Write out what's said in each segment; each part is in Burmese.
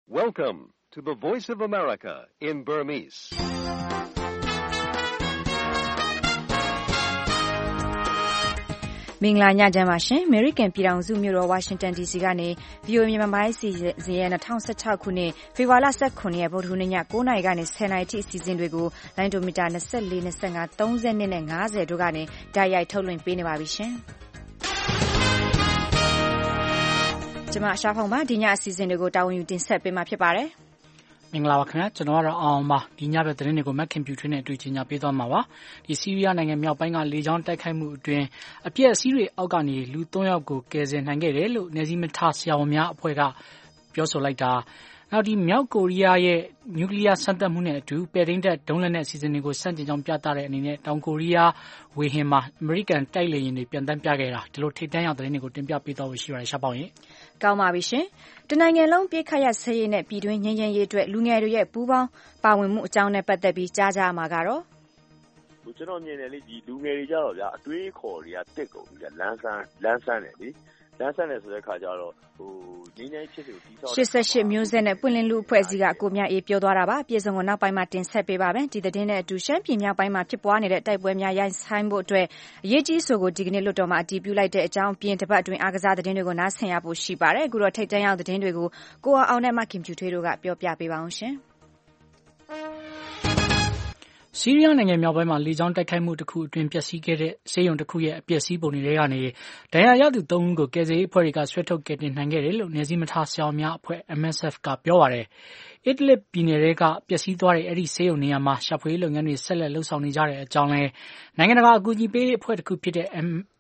Welcome to the Voice of America in Burmese. ။မင်္ဂလာညချမ်းပါရှင်။ American ပြည်ထောင်စုမြို့တော် Washington DC ကနေ VOA မြန်မာပိုင်းအစီအစဉ်ရဲ့2016ခုနှစ်ဖေဖော်ဝါရီလ19ရက်ဗုဒ္ဓဟူးနေ့ည9:00နာရီကနေ10:00နာရီထိအစီအစဉ်တွေကိုလိုင်းဒိုမီတာ24 25 30နဲ့50တို့ကနေတိုက်ရိုက်ထုတ်လွှင့်ပေးနေပါပြီရှင်။ကျွန်မရှားဖောင်ပါဒီညအစီအစဉ်တွေကိုတာဝန်ယူတင်ဆက်ပေးမှာဖြစ်ပါတယ်။မင်္ဂလာပါခင်ဗျာကျွန်တော်ကတော့အောင်ပါဒီညဘက်သတင်းတွေကိုမက်ခင်ပြူထွေးနဲ့အတွေ့အကြုံညာပေးသွားမှာပါဒီဆီးရီးယားနိုင်ငံမြောက်ပိုင်းကလေကြောင်းတိုက်ခိုက်မှုအတွင်းအပြည့်အစည်းတွေအောက်ကနေလူ3ယောက်ကိုကယ်ဆယ်နိုင်ခဲ့တယ်လို့နယ်စည်းမထားဆရာဝန်များအဖွဲ့ကပြောဆိုလိုက်တာနောက်ဒီမြောက်ကိုရီးယားရဲ့နျူကလ িয়ার စမ်းသပ်မှုနဲ့အတူပဲရင်းတပ်ဒုံးလက်နက်အစီအစဉ်တွေကိုစန့်ကျင်ကြောင်းပြသတဲ့အနေနဲ့တောင်ကိုရီးယားဝေဟင်မှာအမေရိကန်တိုက်လေယာဉ်တွေပြန်တမ်းပြခဲ့တာဒီလိုထိပ်တန်းရောက်သတင်းတွေကိုတင်ပြပေးသွားဖို့ရှိပါတယ်ရှားပေါင်းရင်ကောင်းပါပြီရှင်တနိုင်ငံလုံးပြည့်ခတ်ရဆဲရေးနဲ့ပြည်တွင်းငြိမ်းချမ်းရေးအတွက်လူငယ်တွေရဲ့ပူးပေါင်းပါဝင်မှုအကြောင်းနဲ့ပတ်သက်ပြီးကြားကြမှာကတော့ကျွန်တော်မြင်တယ်လေဒီလူငယ်တွေကြတော့ဗျာအတွေးခေါ်တွေကတက်ကုန်ပြီလမ်းဆန်းတယ်လေလမ်းဆန်းတယ်ဆိုတဲ့ခါကျတော့ငင်းငင်းချစ်သူတီးဆောက် 88မျိုးဆက်နဲ့ပွင့်လင်းလူအဖွဲ့အစည်းကကိုမြအေးပြောသွားတာပါပြည်စုံကနောက်ပိုင်းမှာတင်ဆက်ပေးပါမယ်ဒီသတင်းနဲ့အတူရှမ်းပြည်မြောက်ပိုင်းမှာဖြစ်ပွားနေတဲ့တိုက်ပွဲများရိုက်ဆိုင်ဖို့အတွက်အရေးကြီးဆိုကိုဒီကနေ့လွှတ်တော်မှာအတည်ပြုလိုက်တဲ့အကြောင်းပြင်တပတ်အတွင်းအားကစားသတင်းတွေကိုနားဆင်ရဖို့ရှိပါတယ်အခုတော့ထိပ်တန်းရောက်သတင်းတွေကိုကိုအောင်နဲ့မခင်ဖြူထွေးတို့ကပြောပြပေးပါအောင်ရှင်ဆီးရီးယားနိုင်ငံမြောက်ပိုင်းမှာလေကြောင်းတိုက်ခိုက်မှုတစ်ခုအတွင်းပျက်စီးခဲ့တဲ့ဆေးရုံတစ်ခုရဲ့အပျက်စီးပုံတွေကနေဒဏ်ရာရသူ3ဦးကိုကယ်ဆယ်ရေးအဖွဲ့တွေကဆွဲထုတ်ကယ်တင်နိုင်ခဲ့တယ်လို့နယ်စည်းမထားဆရာများအဖွဲ့ MSF ကပြောပါတယ်။ Idlib ပြည်နယ်ကပျက်စီးသွားတဲ့အဲ့ဒီဆေးရုံနေရာမှာရှာဖွေရေးလုပ်ငန်းတွေဆက်လက်လုပ်ဆောင်နေကြတဲ့အကြောင်းလဲနိုင်ငံတကာအကူအညီပေးအဖွဲ့တစ်ခုဖြစ်တဲ့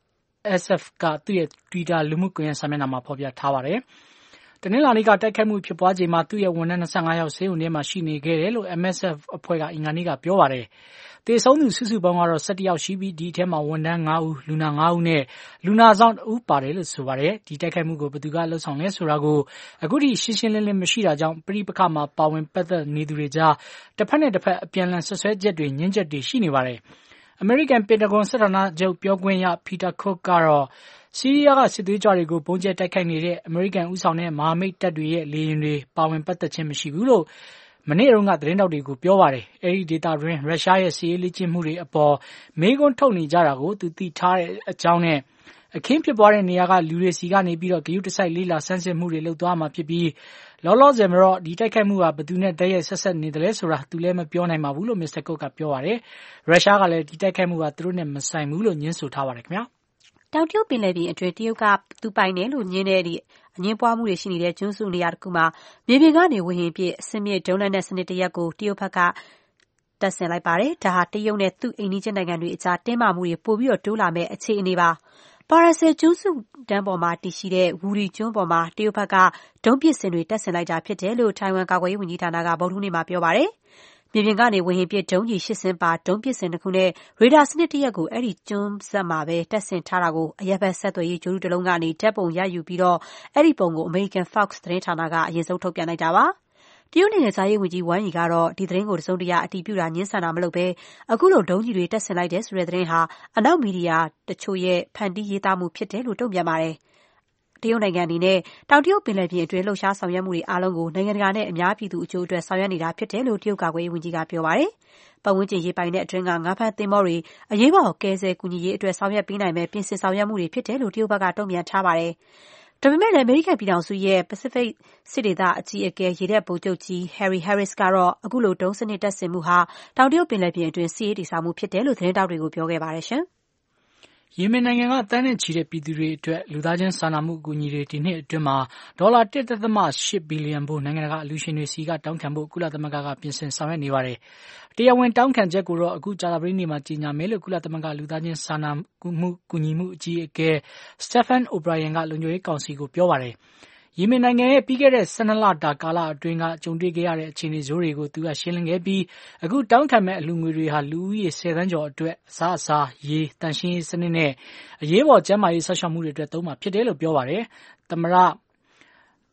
MSF ကသူ့ရဲ့ Twitter လူမှုကွန်ရက်စာမျက်နှာမှာဖော်ပြထားပါတယ်။တနင်္လာနေ့ကတိုက်ခိုက်မှုဖြစ်ပွားချိန်မှာသူ့ရဲ့ဝန်ထမ်း25ယောက်ဆေးရုံထဲမှာရှိနေခဲ့တယ်လို့ MSF အဖွဲ့ကအင်္ဂါနေ့ကပြောပါတယ်။သေဆုံးသူစုစုပေါင်းကတော့17ယောက်ရှိပြီးဒီအထဲမှာဝန်ထမ်း5ဦးလူနာ5ဦးနဲ့လူနာဆောင်2ဦးပါတယ်လို့ဆိုပါတယ်။ဒီတိုက်ခိုက်မှုကိုဘယ်သူကလှုပ်ဆောင်လဲဆိုတာကိုအခုထိရှင်းရှင်းလင်းလင်းမရှိတာကြောင့်ပဋိပက္ခမှာပါဝင်ပတ်သက်နေသူတွေကြားတစ်ဖက်နဲ့တစ်ဖက်အပြန်အလှန်ဆွဆွဲချက်တွေညှင်းချက်တွေရှိနေပါတယ်။ American Pentagon စစ်ဌာနချုပ်ပြောခွင့်ရ Peter Cook ကတော့ဆီးရီးယားကစစ်သွေးကြွတွေကိုပုံကျဲတိုက်ခိုက်နေတဲ့အမေရိကန်ဦးဆောင်တဲ့မဟာမိတ်တပ်တွေရဲ့လေယာဉ်တွေပါဝင်ပတ်သက်ခြင်းမရှိဘူးလို့မနေ့တုန်းကသတင်းတောက်တွေကိုပြောပါတယ်။အဲဒီဒေသတွင်းရုရှားရဲ့စစ်ရေးလေ့ကျင့်မှုတွေအပေါ်မေးခွန်းထုတ်နေကြတာကိုသူသိထားတဲ့အကြောင်းနဲ့အခင်းဖြစ်ပွားတဲ့နေရာကလူတွေစီကနေပြီးတော့ဂရုတစိုက်လေးလာဆန်းစစ်မှုတွေလုပ်သွားမှာဖြစ်ပြီးလောလောဆယ်မှာတော့ဒီတိုက်ခိုက်မှုကဘယ်သူနဲ့တည်းရဲ့ဆက်ဆက်နေတယ်လဲဆိုတာသူလည်းမပြောနိုင်ပါဘူးလို့ Mr. Cook ကပြောပါတယ်။ရုရှားကလည်းဒီတိုက်ခိုက်မှုကသူတို့နဲ့မဆိုင်ဘူးလို့ညင်းဆိုထားပါတယ်ခင်ဗျာ။တောင်တရုတ်ပင်လယ်ပြင်အတွင်းတရုတ်ကသူပိုင်တယ်လို့ညင်းတဲ့အငင်းပွားမှုတွေရှိနေတဲ့ကျွန်းစုနေရာတစ်ခုမှာမြေပြင်ကနေဝေဟင်ပစ်အဆင့်မြင့်ဒုံးလက်နက်စနစ်တစ်ရပ်ကိုတရုတ်ဘက်ကတပ်ဆင်လိုက်ပါတယ်။ဒါဟာတရုတ်နဲ့သူ့အိမ်နီးချင်းနိုင်ငံတွေအကြားတင်းမာမှုတွေပိုပြီးတိုးလာမယ့်အခြေအနေပါ။ပါရဆယ်ကျွန်းစုတန်းပေါ်မှာတည်ရှိတဲ့ဝူရီကျွန်းပေါ်မှာတရုတ်ဘက်ကဒုံးပစ်စင်တွေတပ်ဆင်လိုက်တာဖြစ်တယ်လို့ထိုင်ဝမ်ကာကွယ်ရေးဝန်ကြီးဌာနကဗုဒ္ဓဟူးနေ့မှာပြောပါတယ်။မြေပြင်ကနေဝေဟင်ပစ်ဒုံးကျည်8စင်းပါဒုံးပစ်စင်တစ်ခုနဲ့ရေဒါစနစ်တစ်ရပ်ကိုအဲ့ဒီကျွန်းဆက်မှာပဲတပ်ဆင်ထားတာကိုအရပ်ဘက်ဆက်သွယ်ရေးဂျိုးတစ်လုံးကနေဓာတ်ပုံရယူပြီးတော့အဲ့ဒီပုံကို American Fox သတင်းဌာနကအရင်ဆုံးထုတ်ပြန်လိုက်တာပါ။တရုတ်နိုင်ငံသားရေးဝန်ကြီးဝမ်ယီကတော့ဒီသတင်းကိုတစုံတရာအတည်ပြုတာညှင်းဆန်တာမလုပ်ဘဲအခုလိုဒုံးကျည်တွေတပ်ဆင်လိုက်တဲ့ဆိုတဲ့သတင်းဟာအနောက်မီဒီယာတချို့ရဲ့ဖန်တီးရေးသားမှုဖြစ်တယ်လို့တုံ့ပြန်ပါတယ်။တရုတ်နိုင်ငံအနေနဲ့တောင်တရုတ်ပင်လယ်ပြင်အတွင်းလှုပ်ရှားဆောင်ရွက်မှုတွေအားလုံးကိုနိုင်ငံတကာနဲ့အများပြည်သူအကျိုးအတွက်ဆောင်ရွက်နေတာဖြစ်တယ်လို့တရုတ်ကာကွယ်ရေးဝန်ကြီးကပြောပါတယ်။ပတ်ဝန်းကျင်ရေပိုင်တဲ့အတွင်းကငါးဖမ်းသင်္ဘောတွေအရေးပေါ်ကယ်ဆယ်ကူညီရေးအတွက်ဆောင်ရွက်ပေးနိုင်မဲ့ပြင်ဆင်ဆောင်ရွက်မှုတွေဖြစ်တယ်လို့တရုတ်ဘက်ကတုံ့ပြန်ထားပါတယ်။ဒါပေမဲ့လည်းအမေရိကန်ပြည်ထောင်စုရဲ့ Pacific စစ်ဒေသအကြီးအကဲရေတပ်ဗိုလ်ချုပ်ကြီး Harry Harris ကတော့အခုလိုဒုံးစနစ်တပ်ဆင်မှုဟာတောင်တရုတ်ပင်လယ်ပြင်အတွင်းစစ်ရေးတည်ဆောက်မှုဖြစ်တယ်လို့သတင်းတောက်တွေကိုပြောခဲ့ပါတယ်ရှင်။ယီမင်နိုင်ငံကတန်းနဲ့ချီတဲ့ပြည်သူတွေအတွက်လူသားချင်းစာနာမှုအကူအညီတွေဒီနှစ်အတွင်းမှာဒေါ်လာ 1.8 ဘီလီယံဖိုးနိုင်ငံတကာအလှူရှင်တွေစီကတောင်းခံဖို့ကုလသမဂ္ဂကပြင်ဆင်ဆောင်ရွက်နေပါတယ်။တရားဝင်တောင်းခံချက်ကိုတော့အခုကြာသပတေးနေ့မှာကြေညာမယ်လို့ကုလသမဂ္ဂလူသားချင်းစာနာမှုကူညီမှုအကြီးအကဲ Stephen O'Brien ကလုံခြုံရေးကောင်စီကိုပြောပါတယ်။ယီမင်နိုင်ငံရဲ့ပြီးခဲ့တဲ့12လတာကာလအတွင်းကကြုံတွေ့ခဲ့ရတဲ့အခြေအနေဆိုးတွေကိုသူကရှင်းလင်းခဲ့ပြီးအခုတောင်းခံမဲ့အလှူငွေတွေဟာလူဦးရေ10သန်းကျော်အတွက်အစားအစာရေတန်ရှင်းရေးစနစ်နဲ့အရေးပေါ်ကျန်းမာရေးဆောက်ရှောက်မှုတွေအတွက်သုံးမှာဖြစ်တယ်လို့ပြောပါတယ်။သမ္မတ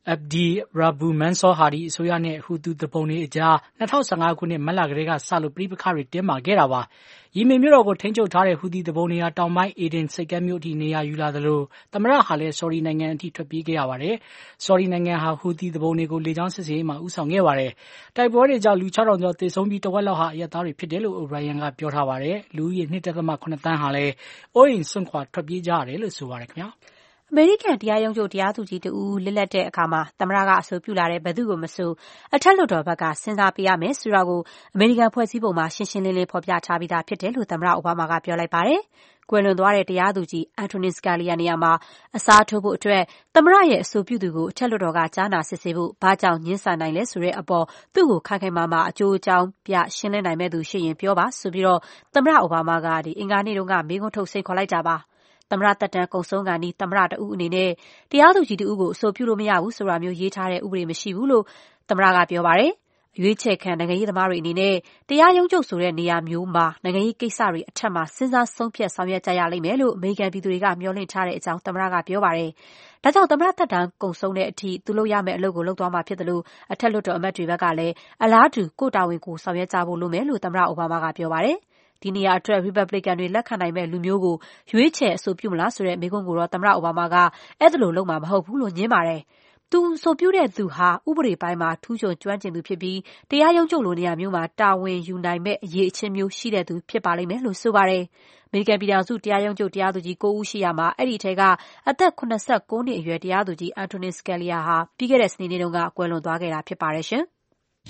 Abdi Rabu Mansour Hadi အစိုးရနဲ့ဟူသီသူပုန်တွေအကြား2015ခုနှစ်မတ်လကတည်းကစလို့ပြည်ပခါတွေတင်းမာခဲ့တာပါ။ယီမင်မြို့တော်ကိုထိန်းချုပ်ထားတဲ့ဟူသီသူပုန်တွေဟာတောင်ပိုင်းအေဒင်စိတ်ကမ်းမြို့အထိနေရာယူလာသလိုသမ္မတဟာလည်းဆော်ဒီနိုင်ငံအထိထွက်ပြေးခဲ့ရပါတယ်။ဆော်ဒီနိုင်ငံဟာဟူသီသူပုန်တွေကိုလေကြောင်းစစ်ဆေးရေးမှာဦးဆောင်ခဲ့ပါတယ်။တိုက်ပွဲတွေကြောင့်လူ 6000 ကျော်သေဆုံးပြီးတဝက်လောက်ဟာအရပ်သားတွေဖြစ်တယ်လို့ O'Brien ကပြောထားပါတယ်။လူဦးရေ 2.7 သန်းဟာလည်းအိုးအိမ်စွန့်ခွာထွက်ပြေးကြရတယ်လို့ဆိုပါတယ်ခင်ဗျာ။အမေရိကန်တရားရုံးချုပ်တရားသူကြီးတဦးလစ်လက်တဲ့အခါမှာသမ္မတကအဆိုပြုလာတဲ့ဘယ်သူကိုမဆိုအထက်လွှတ်တော်ဘက်ကစဉ်းစားပေးရမယ်ဆိုတာကိုအမေရိကန်ဖွဲ့စည်းပုံမှာရှင်းရှင်းလင်းလင်းဖော်ပြထားပြီးသားဖြစ်တယ်လို့သမ္မတအိုဘားမားကပြောလိုက်ပါတယ်။ကွယ်လွန်သွားတဲ့တရားသူကြီး Antonin Scalia နေရာမှာအစားထိုးဖို့အတွက်သမ္မတရဲ့အဆိုပြုသူကိုအထက်လွှတ်တော်ကကြားနာစစ်ဆေးဖို့ဘာကြောင့်ငြင်းဆန်နိုင်လဲဆိုတဲ့အပေါ်သူ့ကိုခိုင်ခိုင်မာမာအကျိုးအကြောင်းပြရှင်းလင်းနိုင်မဲ့သူရှိရင်ပြောပါဆိုပြီးတော့သမ္မတအိုဘားမားကအင်္ဂါနေ့တုန်းကမေးခွန်းထုတ်စိတ်ခေါ်လိုက်တာပါ။သမ္မတသက်တမ်းကုန်ဆုံးခါနီးသမ္မတတဦးအနေနဲ့တရားသူကြီးတဦးကိုအဆိုပြုလို့မရဘူးဆိုတာမျိုးရေးထားတဲ့ဥပဒေမရှိဘူးလို့သမ္မတကပြောပါတယ်။ရွေးချယ်ခံနိုင်ငံရေးသမားတွေအနေနဲ့တရားရုံးချုပ်ဆိုတဲ့နေရာမျိုးမှာနိုင်ငံရေးကိစ္စတွေအထက်မှာစဉ်းစားဆုံးဖြတ်ဆောင်ရွက်ကြရလိမ့်မယ်လို့အမေရိကန်ပြည်သူတွေကမျှော်လင့်ထားတဲ့အကြောင်းသမ္မတကပြောပါတယ်။ဒါကြောင့်သမ္မတသက်တမ်းကုန်ဆုံးတဲ့အထိသူလုပ်ရမယ့်အလုပ်ကိုလုပ်သွားမှာဖြစ်တယ်လို့အထက်လွှတ်တော်အမတ်တွေဘက်ကလည်းအလားတူကိုတာဝန်ကိုဆောင်ရွက်ကြဖို့လိုမယ်လို့သမ္မတအိုဘားမားကပြောပါတယ်။ဒီနေရာအတွက် Republican တွေလက်ခံနိုင်မဲ့လူမျိုးကိုရွေးချယ်အဆိုပြုမလားဆိုတဲ့မေးခွန်းကိုတော့သမ္မတအိုဘားမားကအဲ့ဒါလိုလုပ်မှာမဟုတ်ဘူးလို့ညင်းပါတယ်။သူအဆိုပြုတဲ့သူဟာဥပဒေပိုင်းမှာထူးချွန်ကျွမ်းကျင်သူဖြစ်ပြီးတရားရုံးချုပ်လိုနေရာမျိုးမှာတာဝန်ယူနိုင်မဲ့အရေးအချင်းမျိုးရှိတဲ့သူဖြစ်ပါလိမ့်မယ်လို့ဆိုပါတယ်။အမေရိကန်ပြည်ထောင်စုတရားရုံးချုပ်တရားသူကြီး9ဦးရှိရာမှာအဲ့ဒီထဲကအသက်89နှစ်အရွယ်တရားသူကြီး Antonin Scalia ဟာပြီးခဲ့တဲ့စနေနေ့တုန်းကကွယ်လွန်သွားခဲ့တာဖြစ်ပါတယ်ရှင်။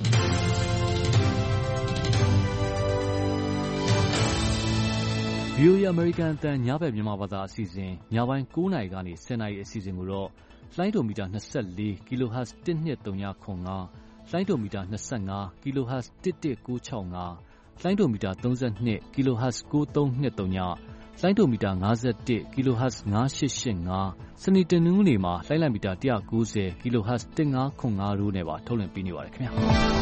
VOA American အသံညဘက်မြန်မာဘာသာအစီအစဉ်ညပိုင်း9နာရီကနေ10နာရီအစီအစဉ်ကိုတော့လိုင်းဒိုမီတာ24 kHz 12395လိုင်းဒိုမီတာ25 kHz 11965လိုင်းဒိုမီတာ32 kHz 9323လိုင်းဒိုမီတာ51 kHz 9885စနေတနင်္ဂနွေမှာလိုင်းလံမီတာ190 kHz 1505တို့နဲ့ပါထုတ်လွှင့်ပေးနေပါတယ်ခင်ဗျာ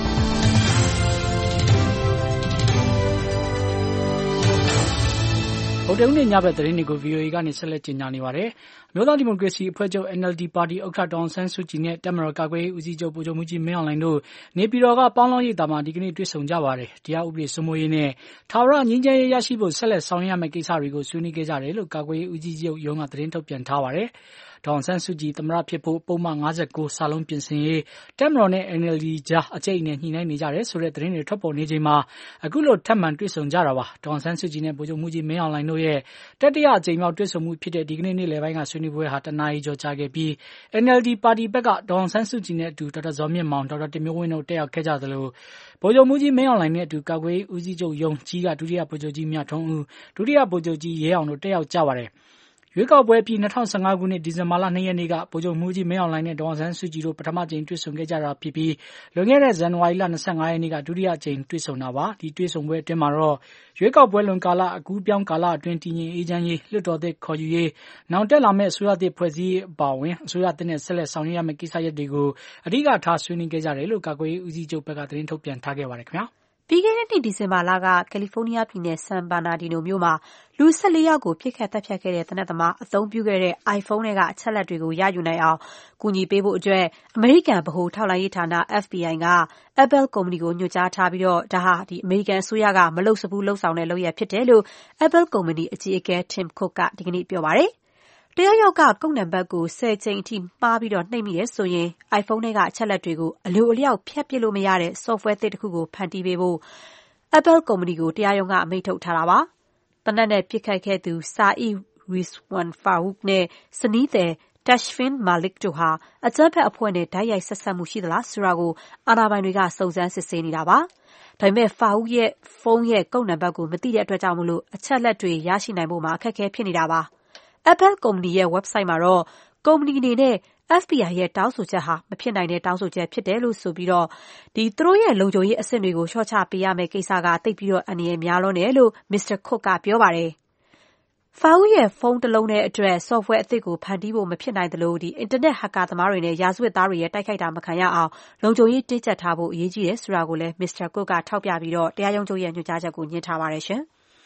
ဟုတ်တယ်ဦးနေညဘက်သတင်းတွေကို VOA ကနေဆက်လက်ကြေညာနေပါတယ်။မြို့သားဒီမိုကရေစီအဖွဲ့ချုပ် NLD ပါတီဥက္ကဋ္ဌဒေါ်အောင်ဆန်းစုကြည်နဲ့တပ်မတော်ကာကွယ်ရေးဦးစီးချုပ်ဗိုလ်ချုပ်မှူးကြီးမင်းအောင်လှိုင်တို့နေပြည်တော်ကပေါင်းလောင်းရိပ်သာမှာဒီကနေ့တွေ့ဆုံကြပါတယ်။တရားဥပဒေစိုးမိုးရေးနဲ့ထာဝရငြိမ်းချမ်းရေးရရှိဖို့ဆက်လက်ဆောင်ရွက်ရမယ့်ကိစ္စတွေကိုဆွေးနွေးခဲ့ကြတယ်လို့ကာကွယ်ရေးဦးစီးချုပ်ရုံးကသတင်းထုတ်ပြန်ထားပါတယ်။ဒေါ်အောင်ဆန်းစုကြည်သမ္မတဖြစ်ဖို့ပုံမှန်59စာလုံးပြင်ဆင်ရေးတပ်မတော်နဲ့ NLD ကြားအကျိတ်နဲ့ညှိနှိုင်းနေကြတယ်ဆိုတဲ့သတင်းတွေထွက်ပေါ်နေချိန်မှာအခုလိုထပ်မံတွေ့ဆုံကြတာပါ။ဒေါ်အောင်ဆန်းစုကြည်နဲ့ဗိုလ်ချုပ်မှူးကြီးမင်းအောင်လှိုင်တို့ရဲ့တတိယအကြိမ်မြောက်တွေ့ဆုံမှုဖြစ်တဲ့ဒီကနေ့နေ့လယ်ပိုင်းကဆွေးနွေးပွဲဟာတနာရီကျော်ကြာခဲ့ပြီး NLD ပါတီဘက်ကဒေါ်အောင်ဆန်းစုကြည်နဲ့အတူဒေါက်တာဇော်မြင့်မောင်ဒေါက်တာတင်မျိုးဝင်းတို့တက်ရောက်ခဲ့ကြသလိုဗိုလ်ချုပ်မှူးကြီးမင်းအောင်လှိုင်နဲ့အတူကာကွယ်ရေးဦးစီးချုပ်ရုံးကြီးကဒုတိယဗိုလ်ချုပ်ကြီးမြထွန်းဦးဒုတိယဗိုလ်ချုပ်ကြီးရဲအောင်တို့တက်ရောက်ကြပါတယ်။ရွေးကောက်ပွဲပြီး2015ခုနှစ်ဒီဇင်ဘာလ2ရက်နေ့ကဗိုလ်ချုပ်မှူးကြီးမင်းအောင်လှိုင်နဲ့ဒေါ်အောင်ဆန်းစုကြည်တို့ပထမကြိမ်တွေ့ဆုံခဲ့ကြတာဖြစ်ပြီးလွန်ခဲ့တဲ့ဇန်နဝါရီလ25ရက်နေ့ကဒုတိယကြိမ်တွေ့ဆုံတာပါ။ဒီတွေ့ဆုံပွဲအတွင်းမှာတော့ရွေးကောက်ပွဲလွန်ကာလအကူးပြောင်းကာလအတွင်းတည်ငြိမ်အေးချမ်းရေးလွှတ်တော်သစ်ခေါ်ယူရေးနောက်တက်လာမယ့်အစိုးရသစ်ဖွဲ့စည်းရေးအပါအဝင်အစိုးရသစ်နဲ့ဆက်လက်ဆောင်ရွက်ရမယ့်ကိစ္စရပ်တွေကိုအဓိကထားဆွေးနွေးခဲ့ကြတယ်လို့ကာကွယ်ရေးဦးစီးချုပ်ဘက်ကသတင်းထုတ်ပြန်ထားခဲ့ပါတယ်ခင်ဗျာ။ပြီးခဲ့တဲ့နှစ်ဒီဇင်ဘာလကကယ်လီဖိုးနီးယားပြည်နယ်ဆန်ဘာနာဒီနိုမြို့မှာလူ14ယောက်ကိုပစ်ခတ်သတ်ဖြတ်ခဲ့တဲ့သေနတ်သမားအသုံးပြုခဲ့တဲ့ iPhone ထဲကအချက်အလက်တွေကိုရယူနိုင်အောင်ကူညီပေးဖို့အတွက်အမေရိကန်ဗဟိုထောက်လှမ်းရေးဌာန FBI က Apple ကုမ္ပဏီကိုညွှန်ကြားထားပြီးတော့ဒါဟာအမေရိကန်အစိုးရကမလုပ်စဘူးလုပ်ဆောင်တဲ့လုပ်ရပ်ဖြစ်တယ်လို့ Apple ကုမ္ပဏီအကြီးအကဲ Tim Cook ကဒီကနေ့ပြောပါတယ်။တယောက်ယောက်ကကုတ်နံပါတ်ကို10ကြိမ်အထိမှားပြီးတော့နှိပ်မိတယ်ဆိုရင် iPhone ထဲကအချက်အလက်တွေကိုအလိုအလျောက်ဖြတ်ပစ်လို့မရတဲ့ software သစ်တစ်ခုကိုဖန်တီးပေးဖို့Apple ကုမ္ပဏီကိုတရားရုံးကအမိန့်ထုတ်ထားတာပါ။သေနတ်နဲ့ပစ်ခတ်ခဲ့သူ Saeed Rizwan Farook နဲ့ဇနီးသည် Tashfin Malik တို့ဟာအကြမ်းဖက်အဖွဲ့နဲ့တိုက်ရိုက်ဆက်စပ်မှုရှိသလားဆိုတာကိုအာဏာပိုင်တွေကစုံစမ်းစစ်ဆေးနေတာပါ။ဒါပေမဲ့ Farook ရဲ့ဖုန်းရဲ့ကုတ်နံပါတ်ကိုမသိတဲ့အတွက်ကြောင့်အချက်အလက်တွေရရှိနိုင်ဖို့မှာအခက်အခဲဖြစ်နေတာပါ။ Apple ကုမ္ပဏီရဲ့ website မှာတော့ကုမ္ပဏီအနေနဲ့FBI ရဲ့တောင်းဆိုချက်ဟာမဖြစ်နိုင်တဲ့တောင်းဆိုချက်ဖြစ်တယ်လို့ဆိုပြီးတော့သူတို့ရဲ့လုံခြုံရေးအဆင့်တွေကိုလျှော့ချပေးရမယ့်ကိစ္စကသိပ်ပြီးတော့အန္တရာယ်များလွန်းတယ်လို့ Mr. Cook ကပြောပါတယ်။ Farouk ရဲ့ဖုန်းတစ်လုံးထဲအတွက် software အသစ်ကိုဖန်တီးဖို့မဖြစ်နိုင်သလိုအင်တာနက်ဟက်ကာသမားတွေနဲ့ရာဇဝတ်သားတွေရဲ့တိုက်ခိုက်တာမခံရအောင်လုံခြုံရေးတင်းကျပ်ထားဖို့အရေးကြီးတယ်ဆိုတာကိုလည်း Mr. Cook ကထောက်ပြပြီးတော့တရားရုံးချုပ်ရဲ့ညွှန်ကြားချက်ကိုညှင်းထားပါတယ်ရှင်။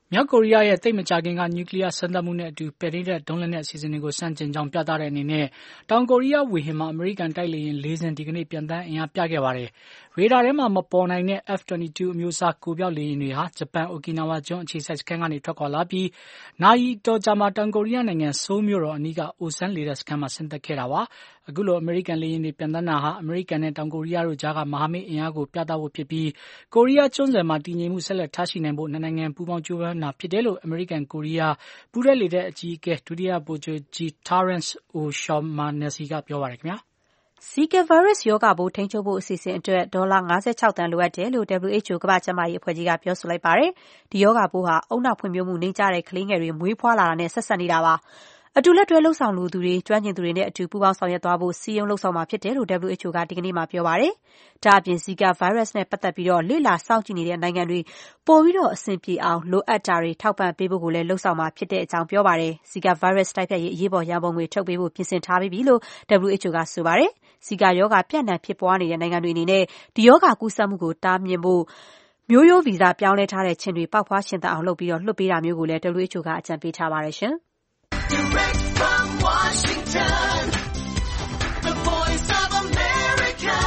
မြောက်ကိုရီးယားရဲ့သိပ်မကြာခင်ကနျူကလ িয়ার စမ်းသပ်မှုနဲ့အတူပဲ့ထိန်းတပ်ဒုံးလက်နက်အစီအစဉ်တွေကိုဆန့်ကျင်ကြောင်းပြသတဲ့အနေနဲ့တောင်ကိုရီးယားဝေဟင်မှာအမေရိကန်တိုက်လေယာဉ်၄ စင်းဒီကနေ့ပျံသန်းအင်အားပြခဲ့ပါတယ်။ရေဒါထဲမှာမပေါ်နိုင်တဲ့ F-22 အမျိုးအစားကိုပြောက်လေယာဉ်တွေဟာဂျပန်အိုကီနာဝါကျွန်းအခြေစိုက်စခန်းကနေထွက်ခွာလာပြီးနာရီအတော်ကြာမှာတောင်ကိုရီးယားနိုင်ငံဆိုးလ်မြို့တော်အနီးကအိုဆန်းလေတပ်စခန်းမှာဆင်းသက်ခဲ့တာပါ။အခုလိုအမေရိကန်လေယာဉ်တွေပျံသန်းတာဟာအမေရိကန်နဲ့တောင်ကိုရီးယားတို့ကြားကမဟာမိတ်အင်အားကိုပြသဖို့ဖြစ်ပြီးကိုရီးယားကျွန်းဆွယ်မှာတည်ငြိမ်မှုဆက်လက်ထားရှိနိုင်ဖို့နှစ်နိုင်ငံပူးပေါင်းကြိုးပမ်းတာဖြစ်တယ်လို့အမေရိကန်ကိုရီးယားပူးတွဲလေတပ်အကြီးအကဲဒုတိယဗိုလ်ချုပ်ကြီး Terrence O'Shaughnessy ကပြောပါတယ်ခင်ဗျာ။ Zika ဗိုင်းရပ်စ်ရောဂါပိုးထိန်းချုပ်ဖို့အစီအစဉ်အတွက်ဒေါ်လာ56 သန်းလိုအပ်တယ်လို့ WHO ကမ္ဘာ့ကျန်းမာရေးအဖွဲ့ကြီးကပြောဆိုလိုက်ပါတယ်။ဒီရောဂါပိုးဟာဦးနှောက်ဖွံ့ဖြိုးမှုနိမ့်ကျတဲ့ကလေးငယ်တွေမွေးဖွားလာတာနဲ့ဆက်စပ်နေတာပါ။အတူလက်တွဲလှုပ်ဆောင်လိုသူတွေကျွမ်းကျင်သူတွေနဲ့အတူပူးပေါင်းဆောင်ရွက်သွားဖို့စည်းရုံးလှုံ့ဆော်မှာဖြစ်တယ်လို့ WHO ကဒီကနေ့မှပြောပါတယ်။ဒါ့အပြင် Zika ဗိုင်းရပ်စ်နဲ့ပတ်သက်ပြီးလေ့လာစောင့်ကြည့်နေတဲ့နိုင်ငံတွေပိုပြီးအဆင်ပြေအောင်လိုအပ်တာတွေထောက်ပံ့ပေးဖို့ကိုလည်းလှုံ့ဆော်မှာဖြစ်တဲ့အကြောင်းပြောပါတယ်။ Zika ဗိုင်းရပ်စ်တိုက်ဖျက်ရေးအရေးပေါ်ရန်ပုံငွေထုတ်ပေးဖို့ပြင်ဆင်ထားပြီးပြီလို့ WHO ကဆိုပါတယ်။ Zika ရောဂါပြန့်နှံ့ဖြစ်ပွားနေတဲ့နိုင်ငံတွေအနေနဲ့ဒီရောဂါကူးစက်မှုကိုတားမြစ်ဖို့မျိုးရိုးဗီဇပြောင်းလဲထားတဲ့ခြင်တွေပေါက်ဖွားရှင်သန်အောင်လုပ်ပြီးလွှတ်ပေးတာမျိုးကိုလည်း WHO ကအကြံပေးထားပါတယ်ရှင်။ Direct from Washington, the Voice of America,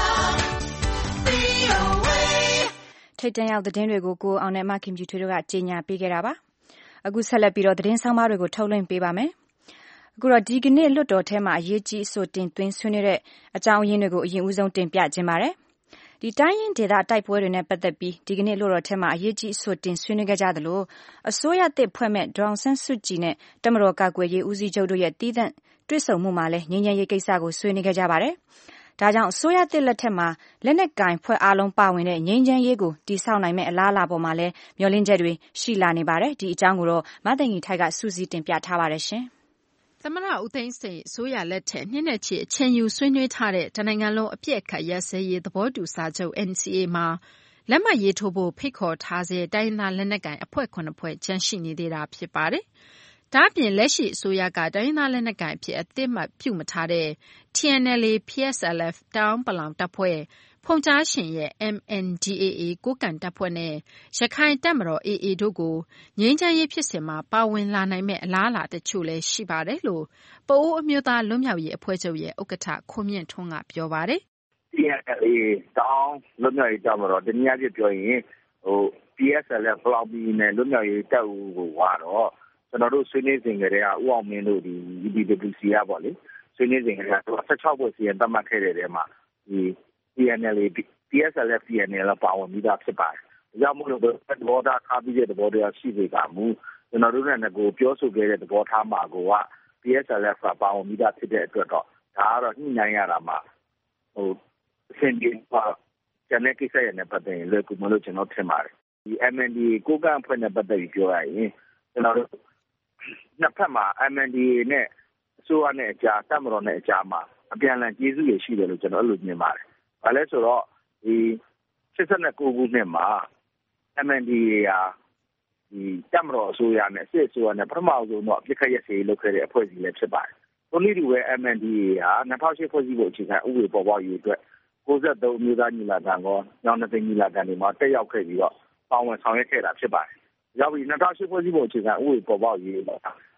VOA. ထိပ်တန်းရောက်သတင်းတွေကိုကိုအောင်နဲ့မခင်ပြူထွေးတို့ကကြေညာပေးခဲ့တာပါ။အခုဆက်လက်ပြီးသတင်းဆောင်မတွေကိုထုတ်လွှင့်ပေးပါမယ်။အခုဒီကနေ့လွှတ်တော်ထဲမှာအရေးကြီးအဆိုတင်သွင်းဆွေးနွေးတဲ့အကြောင်းအရင်းတွေကိုအရင်ဦးဆုံးတင်ပြခြင်းပါတယ်။တိုင်းရင်းဒေသတိုက်ပွဲတွေနဲ့ပတ်သက်ပြီးဒီကနေ့လွှတ်တော်ထဲမှာအရေးကြီးအဆိုတင်ဆွေးနွေးခဲ့ကြသလိုအစိုးရသစ်ဖွဲ့မဲ့ဒေါ်အောင်ဆန်းစုကြည်နဲ့တပ်မတော်ကာကွယ်ရေးဦးစီးချုပ်တို့ရဲ့သီးသန့်တွေ့ဆုံမှုမှာလည်းငြိမ်းချမ်းရေးကိစ္စကိုဆွေးနွေးခဲ့ကြပါတယ်။ဒါကြောင့်အစိုးရသစ်လက်ထက်မှာလက်နက်ကိုင်ဖွဲ့အားလုံးပါဝင်တဲ့ငြိမ်းချမ်းရေးကိုတည်ဆောက်နိုင်မဲ့အလားအလာပေါ်မှာလည်းမျှော်လင့်ချက်တွေရှိလာနေပါတယ်။ဒီအကြောင်းကိုမသိင်္ဂီထိုက်ကစုစည်းတင်ပြထားပါတယ်ရှင်။သမ္မတဦးသိန်းစိန်အစိုးရလက်ထက်နှစ်နဲ့ချီအချိန်ယူဆွေးနွေးထားတဲ့တနိုင်ငံလုံးအပစ်အခတ်ရပ်စဲရေးသဘောတူစာချုပ် NCA မှာလက်မှတ်ရေးထိုးဖို့ဖိတ်ခေါ်ထားဆဲတိုင်းရင်းသားလက်နက်ကိုင်အဖွဲ့7ဖွဲ့ကျန်ရှိနေသေးတာဖြစ်ပါတယ်။ဒါ့အပြင်လက်ရှိအစိုးရကတိုင်းရင်းသားလက်နက်ကိုင်အဖြစ်အသိအမှတ်ပြုမထားတဲ့ TNLA PSLF တအာင်းပလောင်တပ်ဖွဲ့၊ဖုန်ကြားရှင်ရဲ့ MNDAA ကိုးကန့်တပ်ဖွဲ့နဲ့ရခိုင်တပ်မတော် AA တို့ကိုငြိမ်းချမ်းရေးဖြစ်စဉ်မှာပါဝင်လာနိုင်မယ့်အလားအလာတချို့လည်းရှိပါတယ်လို့ပအိုးအမျိုးသားလွတ်မြောက်ရေးအဖွဲ့ချုပ်ရဲ့ဥက္ကဋ္ဌခွန်မြင့်ထွန်းကပြောပါတယ်။ TNLA တအာင်းလွတ်မြောက်ရေးတပ်မတော်တနည်းအားဖြင့်ပြောရင်PSLF ပလောင်ပြည်နယ်လွတ်မြောက်ရေးတပ်ဦးကိုကတော့ကျွန်တော်တို့ဆွေးနွေးစဉ်ကတည်းကဦးအောင်မင်းတို့ဒီ UPWC ကပေါ့လေဆွေးနွေးစဉ်ကတည်းက16ဖွဲ့စီရင်သတ်မှတ်ခဲ့တဲ့ထဲမှာဒီ TNLA PSLF TNLA ပါဝင်ပြီးသားဖြစ်ပါတယ်။ဒါကြောင့်မို့လို့သဘောထားပြီးတဲ့သဘောတရားရှိစေကမူကျွန်တော်တို့နဲ့ကိုပြောဆိုခဲ့တဲ့သဘောထားမှာကိုက PSLF ကပါဝင်ပြီးသားဖြစ်တဲ့အတွက်တော့ဒါကတော့ညှိနှိုင်းရတာမှာအဆင်ပြေပါကျန်တဲ့ကိစ္စရတဲ့ပတ်သက်ရင်လွယ်ကူမလို့ကျွန်တော်ထင်ပါတယ်။ဒီ MNDAA ကိုးကန့်အဖွဲ့နဲ့ပတ်သက်ပြီးပြောရရင်ကျွန်တော်တို့နှစ်ဖက်မှာ MNDAA နဲ့အစိုးရနဲ့အကြားတပ်မတော်နဲ့အကြားမှာအပြန်အလှန်ကျေးဇူးတွေရှိတယ်လို့ကျွန်တော်အဲ့လိုမြင်ပါတယ်။ဘာလဲဆိုတော့ဒီ89ခုနှစ်မှာ MNDAA ဟာဒီတပ်မတော်အစိုးရနဲ့စစ်အစိုးရနဲ့ပထမဆုံးတော့အပြစ်ခတ်ရစေလုပ်ခဲ့တဲ့အဖွဲ့အစည်းလည်းဖြစ်ပါတယ်။ထို့နည်းတူပဲ MNDAA ဟာ2008ဖွဲ့စည်းပုံအခြေခံဥပဒေပေါ်ပေါက်ရေးအတွက်93အမျိုးသားညီလာခံကောညောင်နှစ်သိန်းညီလာခံတွေမှာတက်ရောက်ခဲ့ပြီးတော့ပါဝင်ဆောင်ရွက်ခဲ့တာဖြစ်ပါတယ်။ရောက်ပြီး2008ဖွဲ့စည်းပုံအခြေခံဥပဒေပေါ်ပေါက်ရေးမှာ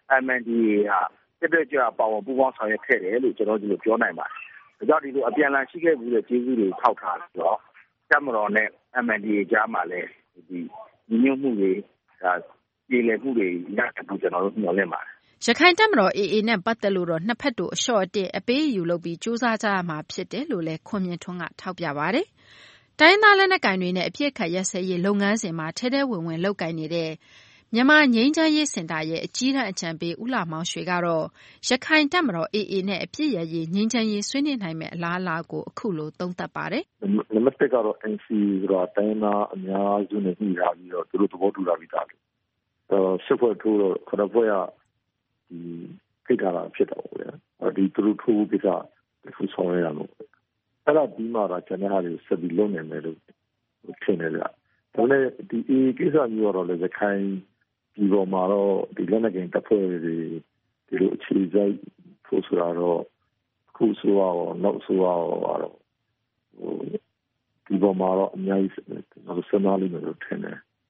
MNDAA ဟာတက်ကြွပါဝင်ပူးပေါင်းဆောင်ရွက်ခဲ့တယ်လို့ကျွန်တော်ဒီလိုပြောနိုင်ပါတယ်။ဒါကြောင့်ဒီလိုအပြန်အလှန်ရှိခဲ့ပြီးတဲ့ကျေးဇူးတွေထောက်ထားပြီးတော့တပ်မတော်နဲ့ MNDAA ကြားမှာလည်းဒီညီညွတ်မှုတွေပြည်လည်မှုတွေရတယ်လို့ကျွန်တော်တို့မျှော်လင့်ပါတယ်။ရခိုင်တပ်မတော် AA နဲ့ပတ်သက်လို့တော့နှစ်ဖက်တို့အလျှော့အတင်းအပေးအယူလုပ်ပြီးစူးစမ်းကြရမှာဖြစ်တယ်လို့လည်းခွန်မြင့်ထွန်းကထောက်ပြပါတယ်။တိုင်းသားလက်နက်ကိုင်တွေနဲ့အပြစ်ခတ်ရက်စဲရေးလုပ်ငန်းစဉ်မှာထဲထဲဝင်ဝင်လုပ်ကိုင်နေတဲ့မြန်မာငြိမ်းချမ်းရေးစင်တာရဲ့အကြီးတန်းအကြံပေးဦးလှမောင်ရွှေကတော့ရခိုင်တပ်မတော် AA နဲ့အပြစ်ရရေးငြိမ်းချမ်းရေးဆွေးနွေးနိုင်မယ့်အလားအလာကိုအခုလိုသုံးသပ်ပါတယ်။နံပါတ်1ကတော့ NCA ဆိုတာတိုင်းသားအများစုနဲ့ညှိထားပြီးတော့သူတို့သဘောတူတာပြီးသားတယ်။စစ်ဖွဲ့ထိုးတော့ခရဖွဲ့ကဒီခိတ်ထားတာဖြစ်တော့ဗျာ။ဒီသူတို့ထိုးကိစ္စသူဆောင်ရရမှာ။အဲ့ဒါပြီးမှတော့ကျန်တဲ့ဟာတွေဆက်ပြီးလုပ်နိုင်မယ်လို့ထင်တယ်ဗျ။ဒါနဲ့ဒီ AA ကိစ္စမျိုးတော့လည်းရခိုင်ဒီပေါ်မှာတော့ဒီလက်နက်ကင်တပ်ဖွဲ့တွေဒီလိုအခြေစိုက်ဖို့ဆိုတော့ခုဆိုတော့နောက်ဆိုတော့ဒီပေါ်မှာတော့အများကြီးကျွန်တော်စဉ်းစားလိမ့်မယ်လို့ထင်တယ်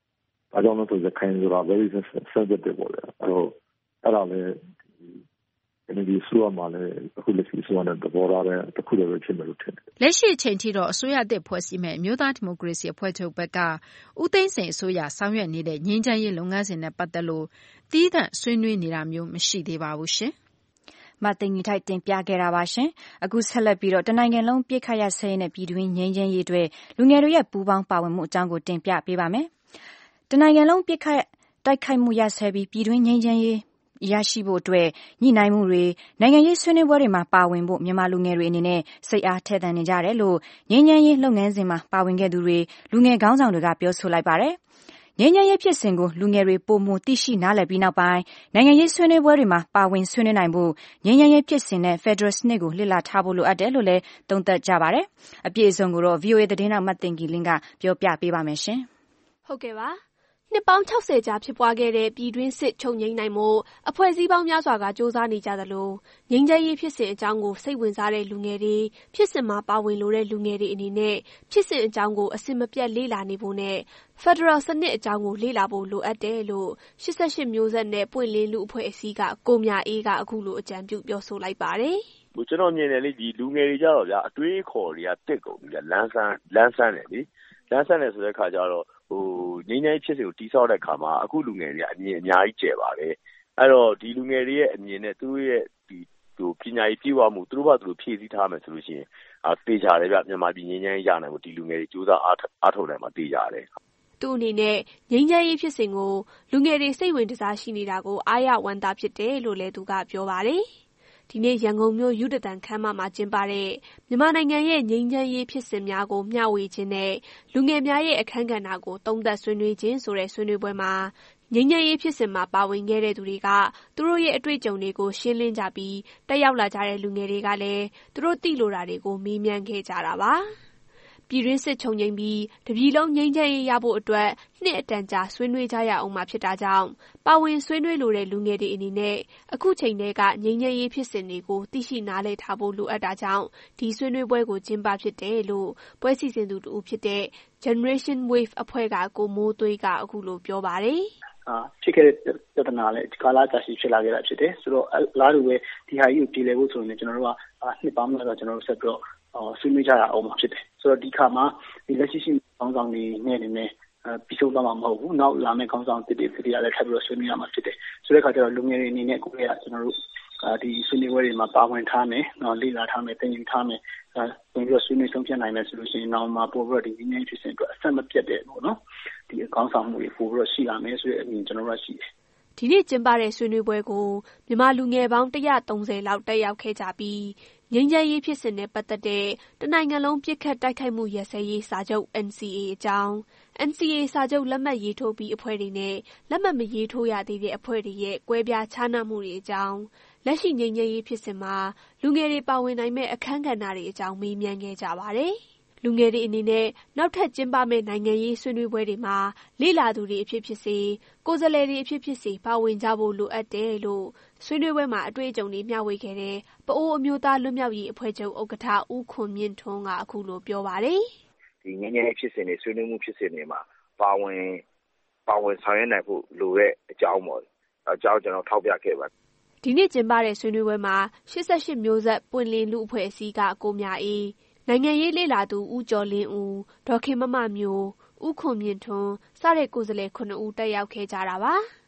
ဘာကြောင့်လဲဆိုရခိုင်ဆိုတာ very sensitive ပေါ့ဗျာအဲ့ဒါလည်းဒီဆိုရမှာလည်းအခုလက်ရှိဆိုရတဲ့သဘောထားတဲ့တစ်ခုလည်းဖြစ်မယ်လို့ထင်တယ်လက်ရှိအချိန်ထိတော့အစိုးရအသစ်ဖွဲ့စည်းမဲ့မြို့သားဒီမိုကရေစီအဖွဲ့ချုပ်ဘက်ကဦးသိန်းစိန်အစိုးရဆောင်ရွက်နေတဲ့ငြိမ်းချမ်းရေးလုပ်ငန်းစဉ်နဲ့ပတ်သက်လို့တီးသန့်ဆွေးနွေးနေတာမျိုးမရှိသေးပါဘူးရှင်မသိင်္ဂီထိုက်တင်ပြခဲ့တာပါရှင်အခုဆက်လက်ပြီးတော့တနိုင်ငံလုံးပြည့်ခတ်ရဆဲနဲ့ပြည်တွင်းငြိမ်းချမ်းရေးတွေလူငယ်တွေရဲ့ပူးပေါင်းပါဝင်မှုအကြောင်းကိုတင်ပြပေးပါမယ်တနိုင်ငံလုံးပြည့်ခတ်တိုက်ခိုက်မှုရဆဲပြီးပြည်တွင်းငြိမ်းချမ်းရေးရရှိဖို့အတွက်ညှိနှိုင်းမှုတွေနိုင်ငံရေးဆွေးနွေးပွဲတွေမှာပါဝင်ဖို့မြန်မာလူငယ်တွေအနေနဲ့စိတ်အားထက်သန်နေကြတယ်လို့ငြိမ်းချမ်းရေးလုပ်ငန်းစဉ်မှာပါဝင်ခဲ့သူတွေလူငယ်ခေါင်းဆောင်တွေကပြောဆိုလိုက်ပါတယ်ငြိမ်းချမ်းရေးဖြစ်စဉ်ကိုလူငယ်တွေပိုမိုသိရှိနားလည်ပြီးနောက်ပိုင်းနိုင်ငံရေးဆွေးနွေးပွဲတွေမှာပါဝင်ဆွေးနွေးနိုင်ဖို့ငြိမ်းချမ်းရေးဖြစ်စဉ်နဲ့ Federal စနစ်ကိုလေ့လာထားဖို့လိုအပ်တယ်လို့လည်းသုံးသပ်ကြပါတယ်အပြည့်အစုံကိုတော့ VOA သတင်းထောက်မသိင်္ဂီလင်းကပြောပြပေးပါမယ်ရှင်ဟုတ်ကဲ့ပါနှစ်ပေါင်း60ကြာဖြစ်ပွားခဲ့တဲ့ပြည်တွင်းစစ်ချုပ်ငြိမ်းနိုင်မှုအဖွဲ့အစည်းပေါင်းများစွာကစ조사နေကြသလိုငြိမ်းချမ်းရေးဖြစ်စဉ်အကြောင်းကိုစိတ်ဝင်စားတဲ့လူငယ်တွေဖြစ်စဉ်မှာပါဝင်လိုတဲ့လူငယ်တွေအနေနဲ့ဖြစ်စဉ်အကြောင်းကိုအစင်မပြတ်လေ့လာနေဖို့နဲ့ Federal စနစ်အကြောင်းကိုလေ့လာဖို့လိုအပ်တယ်လို့88မျိုးဆက်နဲ့ပွင့်လင်းလူအဖွဲ့အစည်းကကိုမြအေးကအခုလိုအကြံပြုပြောဆိုလိုက်ပါတယ်ကျွန်တော်မြင်တယ်လေဒီလူငယ်တွေကြတော့ဗျာအတွေးခေါ်တွေကတက်ကုန်ပြီဗျာလမ်းဆန်းတယ်လေလမ်းဆန်းတယ်ဆိုတဲ့ခါကျတော့ငြိမ်းချမ်းရေးဖြစ်စဉ်ကိုတိဆောက်တဲ့အခါမှာအခုလူငယ်တွေကအမြင်အများကြီးကျယ်ပါတယ်အဲ့တော့ဒီလူငယ်တွေရဲ့အမြင်နဲ့သူတို့ရဲ့ဒီပညာရေးပြည့်ဝမှုသူတို့ဘာသူတို့ဖြည့်ဆည်းထားမယ်ဆိုလို့ရှိရင်တေချာတယ်ဗျမြန်မာပြည်ငြိမ်းချမ်းရေးရနိုင်ဖို့ဒီလူငယ်တွေစူးစမ်းအားထုတ်နိုင်မှာတေချာတယ်သူ့အနေနဲ့ငြိမ်းချမ်းရေးဖြစ်စဉ်ကိုလူငယ်တွေစိတ်ဝင်စားရှိနေတာကိုအားရဝမ်းသာဖြစ်တယ်လို့လည်းသူကပြောပါတယ်ဒီနေ့ရန်ကုန်မြို့ယူဒတန်ခမ်းမမှာကျင်းပတဲ့မြန်မာနိုင်ငံရဲ့ငြိမ်းချမ်းရေးဖြစ်စဉ်များကိုမျှဝေခြင်းနဲ့လူငယ်များရဲ့အခမ်းကဏ္ဍကိုသုံးသပ်ဆွေးနွေးခြင်းဆိုတဲ့ဆွေးနွေးပွဲမှာငြိမ်းချမ်းရေးဖြစ်စဉ်မှာပါဝင်ခဲ့တဲ့သူတွေကသူတို့ရဲ့အတွေ့အကြုံတွေကိုရှင်းလင်းကြပြီးတက်ရောက်လာကြတဲ့လူငယ်တွေကလည်းသူတို့သိလိုတာတွေကိုမေးမြန်းခဲ့ကြတာပါပြည်တွင်းစစ်ချုပ်ငြိမ်းပြီးတပြည်လုံးငြိမ်းချမ်းရေးရဖို့အတွက်နှစ်အတန်ကြာဆွေးနွေးကြရအောင်မှာဖြစ်တာကြောင့်ပါဝင်ဆွေးနွေးလိုတဲ့လူငယ်တွေအနေနဲ့အခုချိန်တည်းကငြိမ်းချမ်းရေးဖြစ်စဉ်တွေကိုသိရှိနားလည်ထားဖို့လိုအပ်တာကြောင့်ဒီဆွေးနွေးပွဲကိုကျင်းပဖြစ်တယ်လို့ပွဲစီစဉ်သူတူဖြစ်တဲ့ Generation Wave အဖွဲ့ကကိုမိုးသွေးကအခုလိုပြောပါတယ်ဖြစ်ခဲ့တဲ့ပြဿနာလည်းကာလကြာရှည်ဖြစ်လာခဲ့တာဖြစ်တယ်ဆိုတော့လားတူပဲဒီဟာကြီးကိုပြည်လည်ဖို့ဆိုရင်ကျွန်တော်တို့ကနှစ်ပေါင်းများစွာကျွန်တော်တို့ဆက်ပြီးတော့ဆွေးနွေးကြရအောင်မှာဖြစ်တယ်ဆိုတော့ဒီခါမှာဒီလက်ရှိခေါင်းဆောင်တွေနဲ့နေပြီးဆုံးသွားမှာမဟုတ်ဘူးနောက်လာမယ့်ခေါင်းဆောင်တစ်တွေဖြစ်ရလဲထပ်ပြီးတော့ဆွေးနွေးရမှာဖြစ်တယ်ဆိုတဲ့အခါကျတော့လူငယ်တွေအနေနဲ့ကိုယ့်ရဲ့ကျွန်တော်တို့ဒီဆွေးနွေးပွဲတွေမှာပါဝင်ထားမယ်နော်လေ့လာထားမယ်သင်ယူထားမယ်ဝင်ပြီးတော့ဆွေးနွေးဆုံးဖြတ်နိုင်မယ်ဆိုလို့ရှိရင်နောက်မှာပို့ပြီးတော့ဒီငြိမ်းချမ်းရေးဖြစ်စဉ်အတွက်အဆက်မပြတ်တဲ့ပေါ့နော်ဒီအကောင်းဆောင်မှုတွေပို့ပြီးတော့ရှိလာမယ်ဆိုတဲ့အမြင်ကျွန်တော်တို့ရှိတယ်ဒီနေ့ကျင်းပတဲ့ဆွေးနွေးပွဲကိုမြန်မာလူငယ်ပေါင်း130လောက်တက်ရောက်ခဲ့ကြပြီးငြိမ်းချမ်းရေးဖြစ်စဉ်နဲ့ပတ်သက်တဲ့တနိုင်ငံလုံးပြစ်ခတ်တိုက်ခိုက်မှုရပ်စဲရေးစာချုပ် NCA အကြောင်း NCA စာချုပ်လက်မှတ်ရေးထိုးပြီးအဖွဲ့တွေနဲ့လက်မှတ်မရေးထိုးရသေးတဲ့အဖွဲ့တွေရဲ့ကွဲပြားခြားနားမှုတွေအကြောင်းလက်ရှိငြိမ်းချမ်းရေးဖြစ်စဉ်မှာလူငယ်တွေပါဝင်နိုင်မဲ့အခမ်းကဏ္ဍတွေအကြောင်းမေးမြန်းခဲ့ကြပါတယ်လူငယ်တွေအနေနဲ့နောက်ထပ်ကျင်းပမယ့်နိုင်ငံရေးဆွေးနွေးပွဲတွေမှာလေ့လာသူတွေအဖြစ်ဖြစ်စေကိုယ်စားလှယ်တွေအဖြစ်ဖြစ်စေပါဝင်ကြဖို့လိုအပ်တယ်လို့ဆွေးနွေးပွဲမှာအတွေ့အကြုံတွေမျှဝေခဲ့တဲ့ပအိုးအမျိုးသားလွတ်မြောက်ရေးအဖွဲ့ချုပ်ဥက္ကဋ္ဌဦးခွန်မြင့်ထွန်းကအခုလိုပြောပါတယ်ဒီငြိမ်းချမ်းရေးဖြစ်စဉ်တွေဆွေးနွေးမှုဖြစ်စဉ်တွေမှာပါဝင်ဆောင်ရွက်နိုင်ဖို့လိုတဲ့အကြောင်းပေါ့အကြောင်းကျွန်တော်ထောက်ပြခဲ့ပါတယ်ဒီနေ့ကျင်းပတဲ့ဆွေးနွေးပွဲမှာ88မျိုးဆက်ပွင့်လင်းလူအဖွဲ့အစည်းကကိုမြအေးနိုင်ငံရေးလေ့လာသူဦးကျော်လင်းဦးဒေါ်ခင်မမမျိုးဦးခွန်မြင့်ထွန်းစတဲ့ကိုယ်စားလှယ်9ဦးတက်ရောက်ခဲ့ကြတာပါ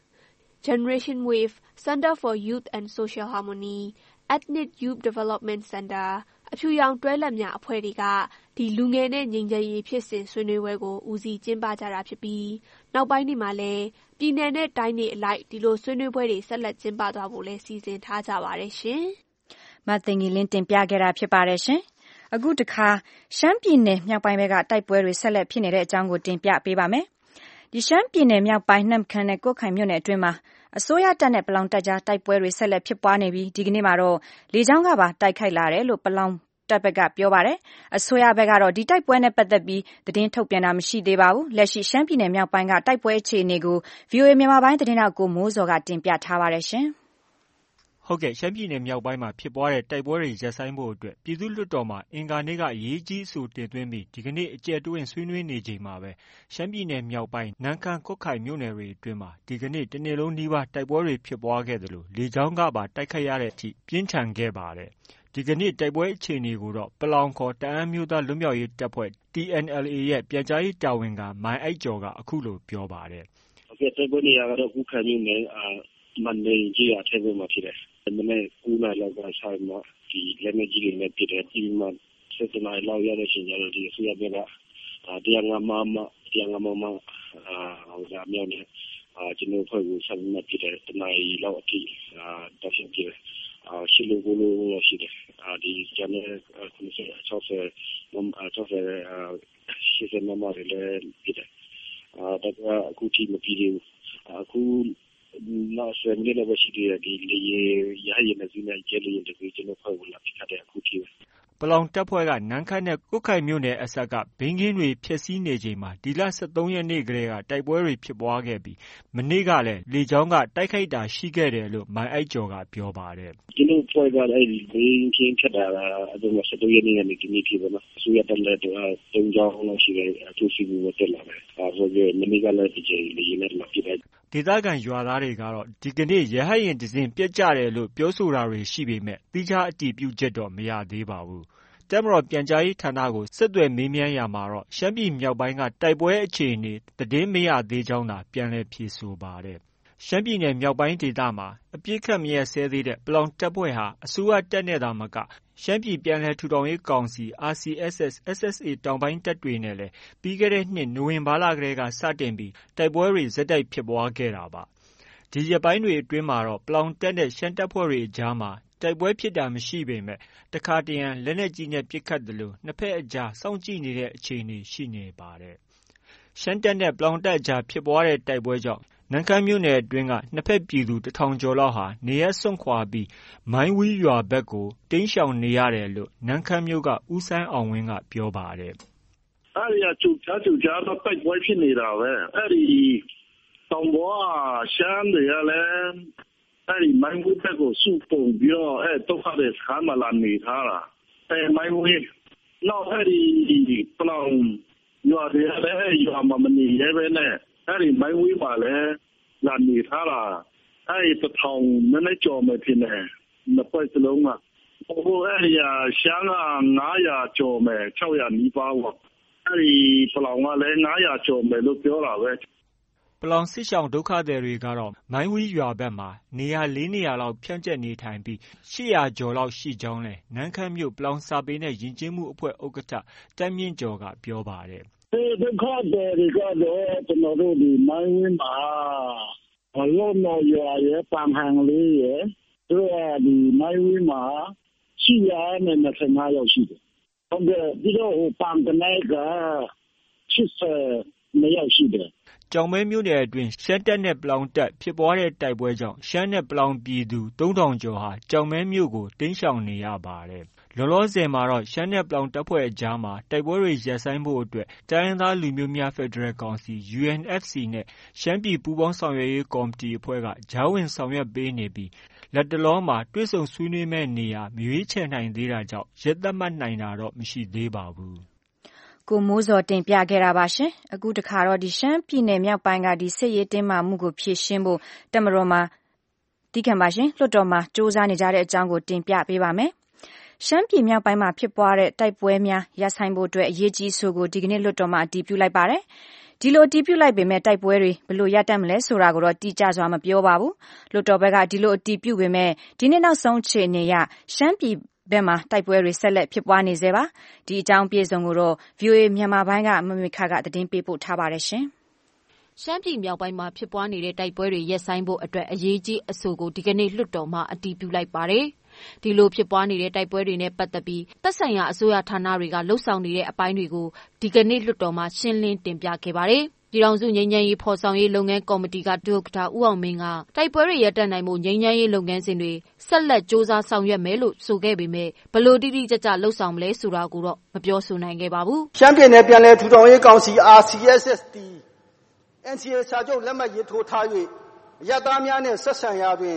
Generation Wave Center for Youth and Social Harmony Ethnic Youth Development Center အဖြူရောင်တွဲလက်များအဖွဲ့တွေကဒီလူငယ်နဲ့ငြိမ်းချမ်းရေးဖြစ်စဉ်ဆွေးနွေးပွဲကိုဦးစီးကျင်းပကြတာဖြစ်ပြီးနောက်ပိုင်းဒီမှာလည်းပြည်နယ်နဲ့တိုင်းတွေအလိုက်ဒီလိုဆွေးနွေးပွဲတွေဆက်လက်ကျင်းပသွားဖို့လည်းစီစဉ်ထားကြပါတယ်ရှင်မသိင်္ဂီလင်းတင်ပြခဲ့တာဖြစ်ပါတယ်ရှင်အခုတခါရှမ်းပြည်နယ်မြောက်ပိုင်းဘက်ကတိုက်ပွဲတွေဆက်လက်ဖြစ်နေတဲ့အကြောင်းကိုတင်ပြပေးပါမယ်။ဒီရှမ်းပြည်နယ်မြောက်ပိုင်းနမ်ခမ်းနဲ့ကိုတ်ခိုင်မြို့နယ်အတွင်းမှာအစိုးရတပ်နဲ့ပလောင်တပ်ကြားတိုက်ပွဲတွေဆက်လက်ဖြစ်ပွားနေပြီးဒီကနေ့မှာတော့လေကြောင်းကပါတိုက်ခိုက်လာတယ်လို့ပလောင်တပ်ဘက်ကပြောပါတယ်။အစိုးရဘက်ကတော့ဒီတိုက်ပွဲနဲ့ပတ်သက်ပြီးသတင်းထုတ်ပြန်တာမရှိသေးပါဘူး။လက်ရှိရှမ်းပြည်နယ်မြောက်ပိုင်းကတိုက်ပွဲအခြေအနေကို VOA မြန်မာပိုင်းသတင်းထောက်ကိုမိုးစောကတင်ပြထားပါတယ်ရှင်။ဟုတ်ကဲ့ရှမ်းပြည်နယ်မြောက်ပိုင်းမှာဖြစ်ပွားတဲ့တိုက်ပွဲတွေရပ်ဆိုင်းဖို့အတွက်ပြည်သူ့လွှတ်တော်မှာအင်္ဂါနေ့ကအရေးကြီးအဆိုတင်သွင်းပြီးဒီကနေ့အကျယ်တွင်းဆွေးနွေးနေချိန်မှာပဲရှမ်းပြည်နယ်မြောက်ပိုင်းနမ့်ခမ်းကွတ်ခိုင်မြို့နယ်တွေအတွင်းမှာဒီကနေ့တနေ့လုံးနီးပါးတိုက်ပွဲတွေဖြစ်ပွားခဲ့သလိုလေကြောင်းကပါတိုက်ခိုက်ရတဲ့အထိပြင်းထန်ခဲ့ပါတယ်ဒီကနေ့တိုက်ပွဲအခြေအနေကိုတော့ပလောင်ခေါ်တအန်းမျိုးသားလွတ်မြောက်ရေးတပ်ဖွဲ့ TNLA ရဲ့ပြန်ကြားရေးတာဝန်ခံမိုင်းအိုက်ကျော်ကအခုလိုပြောပါတယ်တိုက်ပွဲနေရာကတော့ကွတ်ခိုင်မြို့နယ်မန်နေကြီးအထက်ဘက်မှာဖြစ်တယ်မနေ့9နာရီလောက်ကဆိုင်မှာဒီလက်နက်ကြီးတွေနဲ့ပစ်တယ်ပြီးမှ7နာရီလောက်ရတဲ့အချိန်ကျတော့ဒီအစိုးရဘက်က105မမမြောက်နေကျွန်တော်ဖွဲ့ကိုဆက်မှတ်ပြတယ်တနာရီလောက်အထိတောက်ရှင်းပြတယ်ရှိလို့ကိုလို့ရှိတယ်ဒီကျန်တဲ့60မမတွေလည်းပြတယ်ဒါကအခုထိမပြီးသေးဘူးအခုနောက်ဆက်နေလည်းရှိသေးတယ်ဒီလေရဟရင်နဲ့စီးနဲ့ကျဲလေးတကူကျွန်တော်ဖွဲ့ဝင်လာဖြစ်တဲ့အခုထိပလောင်တပ်ဖွဲ့ကနန်းခမ်းနဲ့ကွတ်ခိုင်မြို့နယ်အစပ်ကဘင်းကင်းတွေဖျက်ဆီးနေချိန်မှာဒီလ23ရက်နေ့ကလေးကတိုက်ပွဲတွေဖြစ်ပွားခဲ့ပြီးမနေ့ကလည်းလေကြောင်းကတိုက်ခိုက်တာရှိခဲ့တယ်လို့မိုင်းအိုက်ကျော်ကပြောပါတယ်ကျွန်တော်ဖွဲ့ကအဲ့ဒီဘင်းကင်းဖြတ်တာအဲ့ဒါ23ရက်နေ့ကနေဒီနေ့ဖြစ်ပါတော့ဆိုရတဲ့လက်3ကြောင်းလောက်ရှိတယ်အထူးစီးပွားတက်လာတယ်ဆိုတော့မနေ့ကလည်းဒီချိန်လေနဲ့လာပြတယ်ဒေသခံရွာသားတွေကတော့ဒီကနေ့ရဟတ်ယာဉ်တစ်စင်းပြတ်ကျတယ်လို့ပြောဆိုတာတွေရှိပေမဲ့သီးခြားအတည်ပြုချက်တော့မရသေးပါဘူး။တပ်မတော်ပြန်ကြားရေးဌာနကိုဆက်သွယ်မေးမြန်းရာမှာတော့ရှမ်းပြည်မြောက်ပိုင်းကတိုက်ပွဲအခြေအနေသတင်းမရသေးကြောင်းသာပြန်လည်ဖြေဆိုပါတယ်။ရှမ်းပြည်နယ်မြောက်ပိုင်းဒေသမှာအပြစ်ခတ်မရက်စဲသေးတဲ့ပလောင်တပ်ဖွဲ့ဟာအစိုးရတပ်နဲ့သာမကရှမ်းပြည်ပြန်လည်ထူထောင်ရေးကောင်စီ RCSS SSA တောင်ပိုင်းတပ်တွေနဲ့လည်းပြီးခဲ့တဲ့နှစ်နိုဝင်ဘာလကတည်းကစတင်ပြီးတိုက်ပွဲတွေဆက်တိုက်ဖြစ်ပွားခဲ့တာပါ။ဒီရက်ပိုင်းတွေအတွင်းမှာတော့ပလောင်တပ်နဲ့ရှမ်းတပ်ဖွဲ့တွေအကြားမှာတိုက်ပွဲဖြစ်တာမရှိပေမဲ့တခါတရံလက်နက်ကြီးနဲ့ပစ်ခတ်သလိုနှစ်ဖက်အကြားစောင့်ကြည့်နေတဲ့အခြေအနေရှိနေပါတယ်။ရှမ်းတပ်နဲ့ပလောင်တပ်အကြားဖြစ်ပွားတဲ့တိုက်ပွဲကြောင့်နန်းခမ်းမြို့နယ်အတွင်းကနှစ်ဖက်ပြည်သူ1000ကျော်လောက်ဟာနေရပ်စွန့်ခွာပြီးမိုင်းဝီးရွာဘက်ကိုတိမ်းရှောင်နေရတယ်လို့နန်းခမ်းမြို့ကဦးဆိုင်းအောင်ဝင်းကပြောပါတယ်။အဲ့ဒီကျုပ်ကြားတော့တိုက်ပွဲဖြစ်နေတာပဲအဲ့ဒီတောင်ပေါ်ရှမ်းတွေကလည်းအဲ့ဒီမိုင်းဝီးဘက်ကိုစုပုံပြီးတော့တုတ်ခါတဲ့စခန်းမှာလာနေထားတာမိုင်းဝီးနောက်အဲ့ဒီပလောင်ရွာတွေလည်းရွာမှာမနေရဲပဲနဲ့အဲ့ဒီမိုင်းဝီးမှာလည်းလာနေထားတာအဲ့ဒီ1000နည်းနည်းကျော်မယ်ဖြစ်နေနှစ်ပွဲစလုံးမှာဟိုအဲ့ဒီရှမ်းက900ကျော်မယ်600နီးပါးပေါ့အဲ့ဒီပလောင်ကလည်း900ကျော်မယ်လို့ပြောတာပဲပလောင်စစ်ရှောင်ဒုက္ခသည်တွေကတော့မိုင်းဝီးရွာဘက်မှာနေရာ4နေရာလောက်ဖြန့်ကျက်နေထိုင်ပြီး800ကျော်လောက်ရှိကြောင်းလဲနန်းခမ်းမြို့ပလောင်စာပေနဲ့ယဉ်ကျေးမှုအဖွဲ့ဥက္ကဋ္ဌတန်းမြင့်ကျော်ကပြောပါတယ်ဒုက္ခသည်တွေကတော့ကျွန်တော်တို့ဒီမိုင်းဝင်းမှာလုံးမရွာရဲ့ပန်ဟန်လေးရဲ့တို့ဒီမိုင်းဝင်းမှာ925ရောက်ရှိတယ်။ဟုတ်ကဲ့ပြီးတော့ပန်တနိုက်က80ရောက်ရှိတယ်။ကြောင်မဲမြို့နယ်အတွင်းရှမ်းတပ်နဲ့ပလောင်တပ်ဖြစ်ပွားတဲ့တိုက်ပွဲကြောင့်ရှမ်းနဲ့ပလောင်ပြည်သူ3000ကျော်ဟာကြောင်မဲမြို့ကိုတိမ်းရှောင်နေရပါတယ်။လောလောဆယ်မှာတော့ရှမ်းနဲ့ပလောင်တပ်ဖွဲ့အကြားမှာတိုက်ပွဲတွေရပ်ဆိုင်းဖို့အတွက်တိုင်းရင်းသားလူမျိုးများဖက်ဒရယ်ကောင်စီ UNFC နဲ့ရှမ်းပြည်ပူးပေါင်းဆောင်ရွက်ရေးကော်မတီအဖွဲ့ကကြားဝင်ဆောင်ရွက်ပေးနေပြီးလက်တလောမှာတွေ့ဆုံဆွေးနွေးမဲ့နေရာမရွေးချယ်နိုင်သေးတာကြောင့်ရက်သတ်မှတ်နိုင်တာတော့မရှိသေးပါဘူး။ကိုမိုးစောတင်ပြခဲ့တာပါရှင်။အခုတခါတော့ရှမ်းပြည်နယ်မြောက်ပိုင်းကစစ်ရေးတင်းမာမှုကိုဖြေရှင်းဖို့တပ်မတော်မှာလွှတ်တော်မှာစ조사နေကြတဲ့အကြောင်းကိုတင်ပြပေးပါမယ်။ရှမ်းပြည်မြောက်ပိုင်းမှာဖြစ်ပွားတဲ့တိုက်ပွဲများရပ်ဆိုင်းဖို့အတွက်အရေးကြီးအဆိုကိုဒီကနေ့လွှတ်တော်မှာအတည်ပြုလိုက်ပါတယ်။ဒီလိုအတည်ပြုလိုက်ပေမဲ့တိုက်ပွဲတွေဘယ်လိုရပ်တန့်မလဲဆိုတာကိုတော့တိကျစွာမပြောပါဘူး။လွှတ်တော်ဘက်ကဒီလိုအတည်ပြုပေမဲ့ဒီနေ့နောက်ဆုံးအခြေအနေအရရှမ်းပြည်ဘက်မှာတိုက်ပွဲတွေဆက်လက်ဖြစ်ပွားနေဆဲပါ။ဒီအကြောင်းပြည့်စုံကိုတော့ VOA မြန်မာပိုင်းကမမေခကသတင်းပေးပို့ထားပါတယ်ရှင်။ရှမ်းပြည်မြောက်ပိုင်းမှာဖြစ်ပွားနေတဲ့တိုက်ပွဲတွေရပ်ဆိုင်းဖို့အတွက်အရေးကြီးအဆိုကိုဒီကနေ့လွှတ်တော်မှာအတည်ပြုလိုက်ပါတယ်။ဒီလိုဖြစ်ပွားနေတဲ့တိုက်ပွဲတွေနဲ့ပတ်သက်ပြီးသက်ဆိုင်ရာအစိုးရဌာနတွေကလှုပ်ဆောင်နေတဲ့အပိုင်းတွေကိုဒီကနေ့လွှတ်တော်မှာရှင်းလင်းတင်ပြခဲ့ပါတယ်။ပြည်ထောင်စုငြိမ်းချမ်းရေးဖော်ဆောင်ရေးလုပ်ငန်းကော်မတီကဒုဥက္ကဋ္ဌဦးအောင်မင်းကတိုက်ပွဲတွေရပ်တန့်နိုင်ဖို့ငြိမ်းချမ်းရေးလုပ်ငန်းစဉ်တွေဆက်လက်စ조사ဆောင်ရွက်မယ်လို့ဆိုခဲ့ပေမဲ့ဘလို့တိတိကျကျလှုပ်ဆောင်မလဲဆိုတာကိုတော့မပြောဆိုနိုင်ခဲ့ပါဘူး။ရှမ်းပြည်နယ်ပြည်လဲထူထောင်ရေးကောင်စီ RCSS NCA စာချုပ်လက်မှတ်ရေးထိုးထား၍အရပ်သားများနှင့်ဆက်ဆံရာတွင်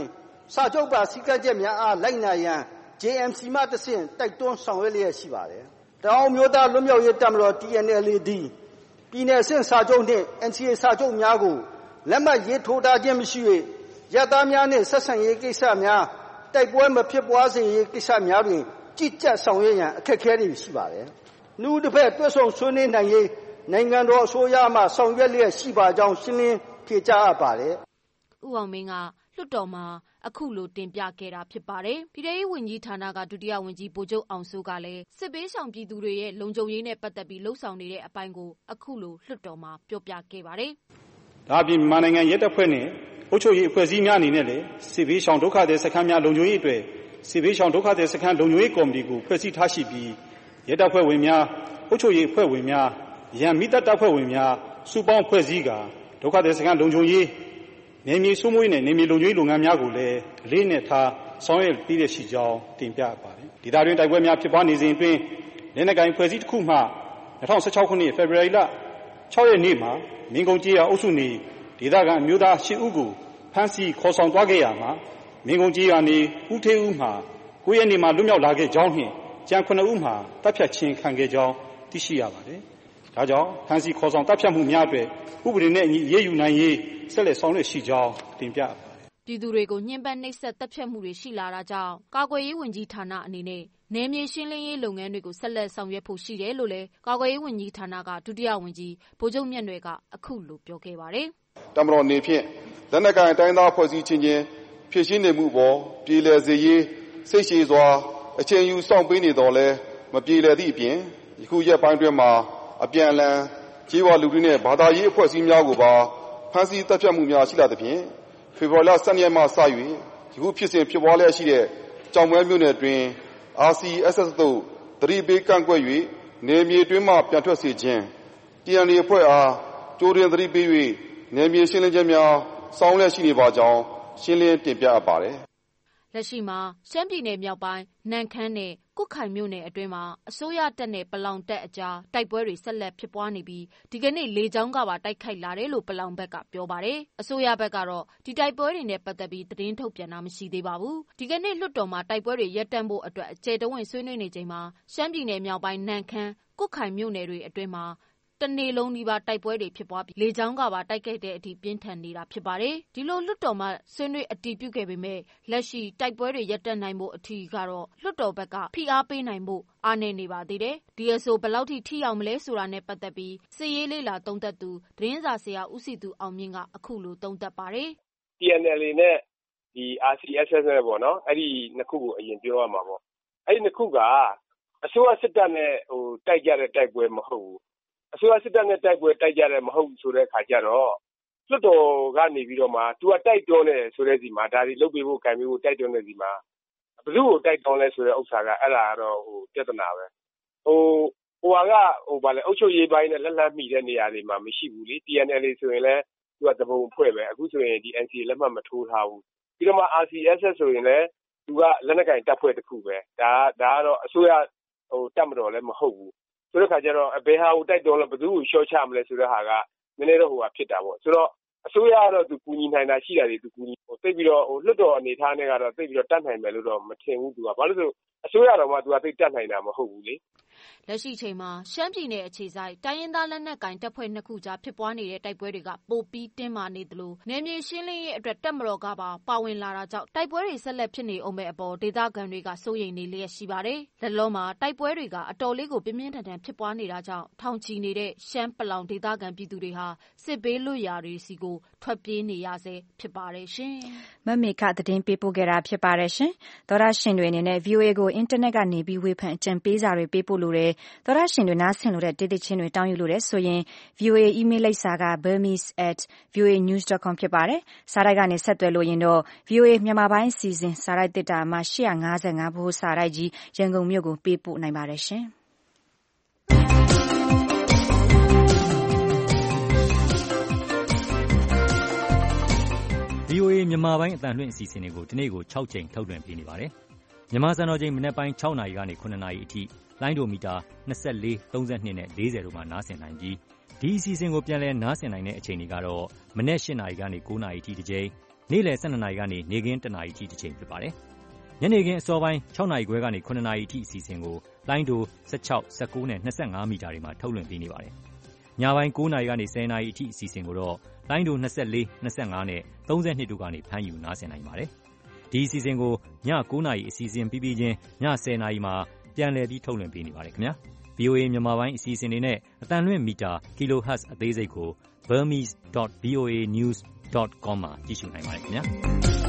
စာချုပ်ပါစည်းကမ်းချက်များအားလိုက်နာရန် JMC မှတဆင့်တိုက်တွန်းဆောင်ရွက်လျက်ရှိပါတယ်။တအောင်းမျိုးသားလွတ်မြောက်ရေးတပ်မတော် TNLA သည်ပြည်내အဆင့်စာချုပ်နှင့် NCA စာချုပ်များကိုလက်မှတ်ရေးထိုးထားခြင်းမရှိ၍ရပ်သားများနှင့်ဆက်ဆံရေးကိစ္စများတိုက်ပွဲမဖြစ်ပွားစေရေးကိစ္စများတွင်ကြီးကြပ်ဆောင်ရွက်ရန်အခက်အခဲတွေရှိပါတယ်။နှူးတစ်ဖက်တွဲဆောင်ဆွေးနွေးနိုင်ရေးနိုင်ငံတော်အစိုးရမှဆောင်ရွက်လျက်ရှိပါကြောင်းရှင်းလင်းဖြေကြားအပ်ပါတယ်။ဦးအောင်မင်းကလွှတ်တော်မှာအခုလိုတင်ပြခဲ့တာဖြစ်ပါတယ်။ပြည်ထောင်စုဝန်ကြီးဌာနကဒုတိယဝန်ကြီးဗိုလ်ချုပ်အောင်စိုးကလည်းစစ်ဘေးရှောင်ပြည်သူတွေရဲ့လုံခြုံရေးနဲ့ပတ်သက်ပြီးလှုပ်ဆောင်နေတဲ့အပိုင်းကိုအခုလိုလွှတ်တော်မှာပြောပြခဲ့ပါတယ်။ဒါပြင်မြန်မာနိုင်ငံရဲတပ်ဖွဲ့နဲ့အုပ်ချုပ်ရေးအဖွဲ့အစည်းများအနေနဲ့လည်းစစ်ဘေးရှောင်ဒုက္ခသည်စခန်းများလုံခြုံရေးအတွက်စစ်ဘေးရှောင်ဒုက္ခသည်စခန်းလုံခြုံရေးကော်မတီကိုဖွဲ့စည်းထားရှိပြီးရဲတပ်ဖွဲ့ဝင်များအုပ်ချုပ်ရေးအဖွဲ့ဝင်များရန်မိတပ်တပ်ဖွဲ့ဝင်များစုပေါင်းဖွဲ့စည်းကာဒုက္ခသည်စခန်းလုံခြုံရေးနယ်မြေစိုးမိုးရေးနဲ့နယ်မြေလုံခြုံရေးလုပ်ငန်းများကိုလည်းအလေးနဲ့ထားဆောင်ရွက်ပြီးတဲ့ရှိကြောင်းတင်ပြပါတယ်။ဒေသတွင်းတိုက်ပွဲများဖြစ်ပွားနေစဉ်အတွင်းလက်နက်ကိုင်ဖွဲ့စည်းတစ်ခုမှ2016ခုနှစ်ဖေဖော်ဝါရီလ6ရက်နေ့မှာမင်းကုန်းကျေးရွာအုပ်စုနေဒေသခံအမျိုးသား10ဦးကိုဖမ်းဆီးခေါ်ဆောင်သွားခဲ့ရမှာမင်းကုန်းကျေးရွာနေဦးထေးဦးမှာ9ရက်နေ့မှာလွတ်မြောက်လာခဲ့ကြောင်းနှင့်ကျန်9ဦးမှာတပ်ဖြတ်ခြင်းခံခဲ့ကြောင်းသိရှိရပါတယ်။ဒါကြောင့်ဖမ်းဆီးခေါ်ဆောင်တပ်ဖြတ်မှုများအတွက်ဥပဒေနဲ့အညီရေးယူနိုင်ရေးဆက်လက်ဆောင်ရွက်ရှိကြောင်းတင်ပြပါတယ်။ပြည်သူတွေကိုညှဉ်းပန်းနှိပ်စက်တပ်ဖြတ်မှုတွေရှိလာတာကြောင့်ကာကွယ်ရေးဝန်ကြီးဌာနအနေနဲ့နယ်မြေရှင်းလင်းရေးလုပ်ငန်းတွေကိုဆက်လက်ဆောင်ရွက်ဖို့ရှိတယ်လို့လည်းကာကွယ်ရေးဝန်ကြီးဌာနကဒုတိယဝန်ကြီးဗိုလ်ချုပ်မြတ်နွယ်ကအခုလိုပြောခဲ့ပါတယ်။တပ်မတော်နေဖြင့်လက်နက်ကိုင်တိုင်းသားဖွဲ့စည်းခြင်းချင်းဖြစ်ရှင်းနေမှုပေါ်ပြည်လည်စေရေးစိတ်ရှည်စွာအချိန်ယူစောင့်ပေးနေတော်လဲမပြေလည်သည့်အပြင်ယခုရက်ပိုင်းတွင်မှာအပြန်အလှန်ကျေးဝါလူထုနှင့်ဘာသာရေးအဖွဲ့အစည်းများကိုပါဖမ်းဆီးတပ်ဖြတ်မှုများရှိလာသဖြင့်ဖေဖော်ဝါရီလ12ရက်မှစ၍ယခုဖြစ်စဉ်ဖြစ်ပွားလျက်ရှိတဲ့ကြောင်မဲမြို့နယ်တွင် RCSS သို့သတိပေးကန့်ကွက်၍နယ်မြေတွင်းမှပြန်ထွက်စေခြင်း TNLA အဖွဲ့အားကြိုတင်သတိပေး၍နယ်မြေရှင်းလင်းခြင်းများဆောင်ရွက်ရှိနေပါကြောင်းရှင်းလင်းတင်ပြအပ်ပါတယ်။လက်ရှိမှာရှမ်းပြည်နယ်မြောက်ပိုင်းနန့်ခမ်းနဲ့ကွတ်ခိုင်မြို့နယ်အတွင်းမှာအစိုးရတပ်နဲ့ပလောင်တပ်အကြားတိုက်ပွဲတွေဆက်လက်ဖြစ်ပွားနေပြီးဒီကနေ့လေကြောင်းကပါတိုက်ခိုက်လာတယ်လို့ပလောင်ဘက်ကပြောပါတယ်။အစိုးရဘက်ကတော့ဒီတိုက်ပွဲတွေနဲ့ပတ်သက်ပြီးသတင်းထုတ်ပြန်တာမရှိသေးပါဘူး။ဒီကနေ့လွှတ်တော်မှာတိုက်ပွဲတွေရပ်တန့်ဖို့အတွက်အကျယ်တဝင့်ဆွေးနွေးနေချိန်မှာရှမ်းပြည်နယ်မြောက်ပိုင်းနန့်ခမ်းကွတ်ခိုင်မြို့နယ်တွေအတွင်းမှာတနေ့လုံးဒီပါတိုက်ပွဲတွေဖြစ်ပွားပြီးလေကြောင်းကပါတိုက်ခိုက်တဲ့အထိပြင်းထန်နေတာဖြစ်ပါတယ်။ဒီလိုလွှတ်တော်မှာဆွေးနွေးအတည်ပြုခဲ့ပေမဲ့လက်ရှိတိုက်ပွဲတွေရပ်တန့်နိုင်ဖို့အထီကတော့လွှတ်တော်ဘက်ကဖိအားပေးနိုင်ဖို့အားနည်းနေပါသေးတယ်။ဒီအဆိုဘယ်လောက်ထိရောက်မလဲဆိုတာနဲ့ပတ်သက်ပြီးစစ်ရေးလေ့လာသုံးသပ်သူသတင်းစာဆရာဦးစီသူအောင်မြင့်ကအခုလိုသုံးသပ်ပါတယ်။ TNLA နဲ့ဒီ RCSS နဲ့ပေါ့နော်အဲ့ဒီနှစ်ခုကိုအရင်ပြောရမှာပေါ့။အဲ့ဒီနှစ်ခုကအစိုးရစစ်တပ်နဲ့တိုက်ကြတဲ့တိုက်ပွဲမဟုတ်ဘူး။အစိုးရစစ်တပ်နဲ့တိုက်ပွဲတိုက်ကြတယ်မဟုတ်ဘူးဆိုတဲ့အခါကျတော့လွှတ်တော်ကနေပြီးတော့မှသူကတိုက်တွန်းတယ်ဆိုတဲ့စီမှာဒါတွေလုပ်ပေးဖို့ကံပေးဖို့တိုက်တွန်းတဲ့စီမှာဘယ်သူ့ကိုတိုက်တွန်းလဲဆိုတဲ့ဥစ္စာကအဲ့ဒါကတော့ပြဿနာပဲဟိုကဗာလဲအုပ်ချုပ်ရေးပိုင်းနဲ့လက်လက်မိတဲ့နေရာတွေမှာမရှိဘူးလေ TNLA ဆိုရင်လည်းသူကတပုံဖွဲ့ပဲအခုဆိုရင်ဒီ NCA လက်မှတ်မထိုးထားဘူးပြီးတော့မှ RCSS ဆိုရင်လည်းသူကလက်နက်ကင်တပ်ဖွဲ့တစ်ခုပဲဒါကတော့အစိုးရတပ်မတော်လည်းမဟုတ်ဘူးဆိုတဲ့ခါကျတော့ဘယ်ဟာကိုတိုက်တွန်းလဲဘယ်သူ့ကိုရှော့ချမလဲဆိုတဲ့ဟာကနည်းနည်းတော့ဖြစ်တာပေါ့ဆိုတော့အစိုးရကတော့သူကူညီနိုင်တာရှိတာတွေသူကူညီသိပြီးတော့လွတ်တော်အနေထားနဲ့ကတော့သိပြီးတော့တတ်နိုင်မယ်လို့တော့မထင်ဘူးသူကဘာလို့ဆိုအစိုးရတော်မှသူကသိတတ်နိုင်တာမဟုတ်ဘူးလေလက်ရှိချိန်မှာရှမ်းပြည်နယ်အခြေစိုက်တိုင်းရင်းသားလက်နက်ကိုင်တပ်ဖွဲ့နှစ်ခုကြားဖြစ်ပွားနေတဲ့တိုက်ပွဲတွေကပိုပြီးတင်းမာနေသလိုနယ်မြေရှင်းလင်းရေးအတွက်တပ်မတော်ကပါဝင်လာတာကြောင့်တိုက်ပွဲတွေဆက်လက်ဖြစ်နေအောင်မဲ့အပေါ်ဒေသခံတွေကစိုးရိမ်နေလျက်ရှိပါတယ်။လက်လုံးမှာတိုက်ပွဲတွေကအတော်လေးကိုပြင်းပြင်းထန်ထန်ဖြစ်ပွားနေတာကြောင့်ထောင်ချီနေတဲ့ရှမ်းပလောင်ဒေသခံပြည်သူတွေဟာစစ်ဘေးလွတ်ရာတွေစီကိုထွက်ပြေးနေရဆဲဖြစ်ပါတယ်ရှင်။မမေခသတင်းပေးပို့ခဲ့တာဖြစ်ပါတယ်ရှင်။သောရရှင်တွေအနေနဲ့ VOA ကိုအင်တာနက်ကနေပြီးဝေဖန်အကြံပေးစာတွေပေးပို့လို့တယ်။သောရရှင်တွေနားဆင်လို့တဲ့တေးသချင်းတွေတောင်းယူလို့တယ်ဆိုရင် VOA email လိပ်စာက burmese@voanews.com ဖြစ်ပါတယ်။စာတိုက်ကနေဆက်သွယ်လို့ရင်တော့ VOA မြန်မာပိုင်းအစီအစဉ်စာတိုက်တစ်တာမှာ855ဘိုးစာတိုက်ကြီးရန်ကုန်မြို့ကိုပေးပို့နိုင်ပါတယ်ရှင်။ VOA မြန်မာပိုင်းအသံလွှင့်အစီအစဉ်တွေကိုဒီနေ့ကို6ချိန်ထုတ်လွှင့်ပေးနေပါတယ်။မြန်မာစံတော်ချိန်မနက်ပိုင်း6နာရီကနေ9နာရီအထိလိုင်းဒိုမီတာ24, 32နဲ့40တို့မှာနားဆင်နိုင်ပြီးဒီအစီအစဉ်ကိုပြန်လည်နားဆင်နိုင်တဲ့အချိန်တွေကတော့မနက်8နာရီကနေ9နာရီအထိတစ်ကြိမ်နေ့လယ်12နာရီကနေနေ့ခင်း1နာရီအထိတစ်ချိန်ဖြစ်ပါတယ်။ညနေခင်းအစောပိုင်း6နာရီခွဲကနေ9နာရီအထိအစီအစဉ်ကိုလိုင်းဒို16 19နဲ့25မီတာတွေမှာထုတ်လွှင့်ပေးနေပါတယ်။ညပိုင်း9နာရီကနေ10နာရီအထိအစီအစဉ်ကိုတော့လိုင်းဒို24 25နဲ့32တို့ကနေဖမ်းယူနားဆင်နိုင်ပါတယ်။ဒီအစီအစဉ်ကိုည9နာရီအစီအစဉ်ပြီးချင်းည10နာရီမှာပြန်လည်ပြီးထုတ်လွှင့်ပေးနေပါတယ်ခင်ဗျာ။ VOA မြန်မာပိုင်းအစီအစဉ်တွေနဲ့အတန်လွင့်မီတာ kilohertz အသေးစိတ်ကို burmese.voanews.com မှာကြည့်ရှုနိုင်ပါတယ်ခင်ဗျာ။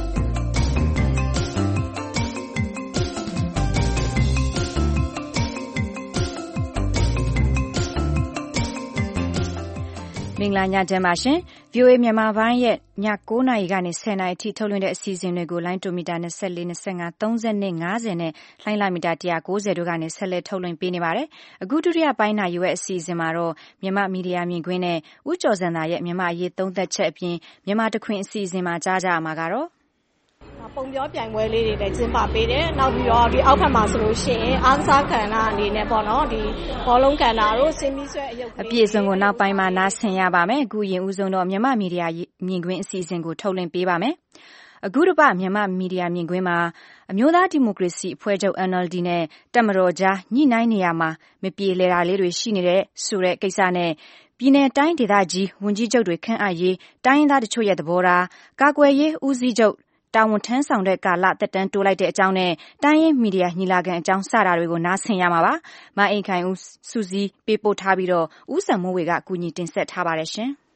မင်္ဂလာညချမ်းပါရှင် VOA မြန်မာပိုင်းရဲ့ည9နာရီကနေ10နာရီအထိထုတ်လွှင့်တဲ့အစီအစဉ်တွေကိုလိုင်းတိုမီတာ24 25 30နဲ့50နဲ့လိုင်းလာမီတာ190တို့ကနေဆက်လက်ထုတ်လွှင့်ပေးနေပါတယ်အခုဒုတိယပိုင်းနာရီရဲ့အစီအစဉ်မှာတော့မြန်မာမီဒီယာမြင်ကွင်းနဲ့ဦးကျော်စံသာရဲ့မြန်မာအရေးသုံးသပ်ချက်အပြင်မြန်မာတခွင်အစီအစဉ်မှာကြားကြရမှာကတော့ပုံပြောပြိုင်ပွဲလေးတွေလည်းကျင်းပပေးတယ်နောက်ပြီးတော့ဒီအောက်ဖက်မှာဆိုလို့ရှိရင်အားကစားကဏ္ဍအနေနဲ့ပေါ့နော်ဒီဘောလုံးကဏ္ဍတို့စင်မီဆွဲအယုတ်အပြည့်အစုံကိုနောက်ပိုင်းမှာနားဆင်ရပါမယ်အခုရင်ဦးဆုံးတော့မြန်မာမီဒီယာမြင်ကွင်းအစီအစဉ်ကိုထုတ်လွှင့်ပေးပါမယ်အခုတစ်ပတ်မြန်မာမီဒီယာမြင်ကွင်းမှာအမျိုးသားဒီမိုကရေစီအဖွဲ့ချုပ် NLD နဲ့တပ်မတော်ကြားညှိနှိုင်းနေရမှာမပြေလည်တာလေးတွေရှိနေတဲ့ဆိုတဲ့ကိစ္စနဲ့ပြည်내တိုင်းဒေသကြီးဝန်ကြီးချုပ်တွေခန့်အပ်ရေးတိုင်းရင်းသားတချို့ရဲ့သဘောထားကာကွယ်ရေးဦးစီးချုပ်တာဝန်ထမ်းဆောင်တဲ့ကာလသက်တမ်းတိုးလိုက်တဲ့အကြောင်းနဲ့တိုင်းရင်းမီဒီယာညီလာခံအကြောင်းစတာတွေကိုနားဆင်ရမှာပါ။မအိမ်ခိုင်ဦးစူးစီးပေးပို့ထားပြီးတော့ဦးစံမိုးဝေကအကူအညီတင်ဆက်ထားပါတယ်ရှင်။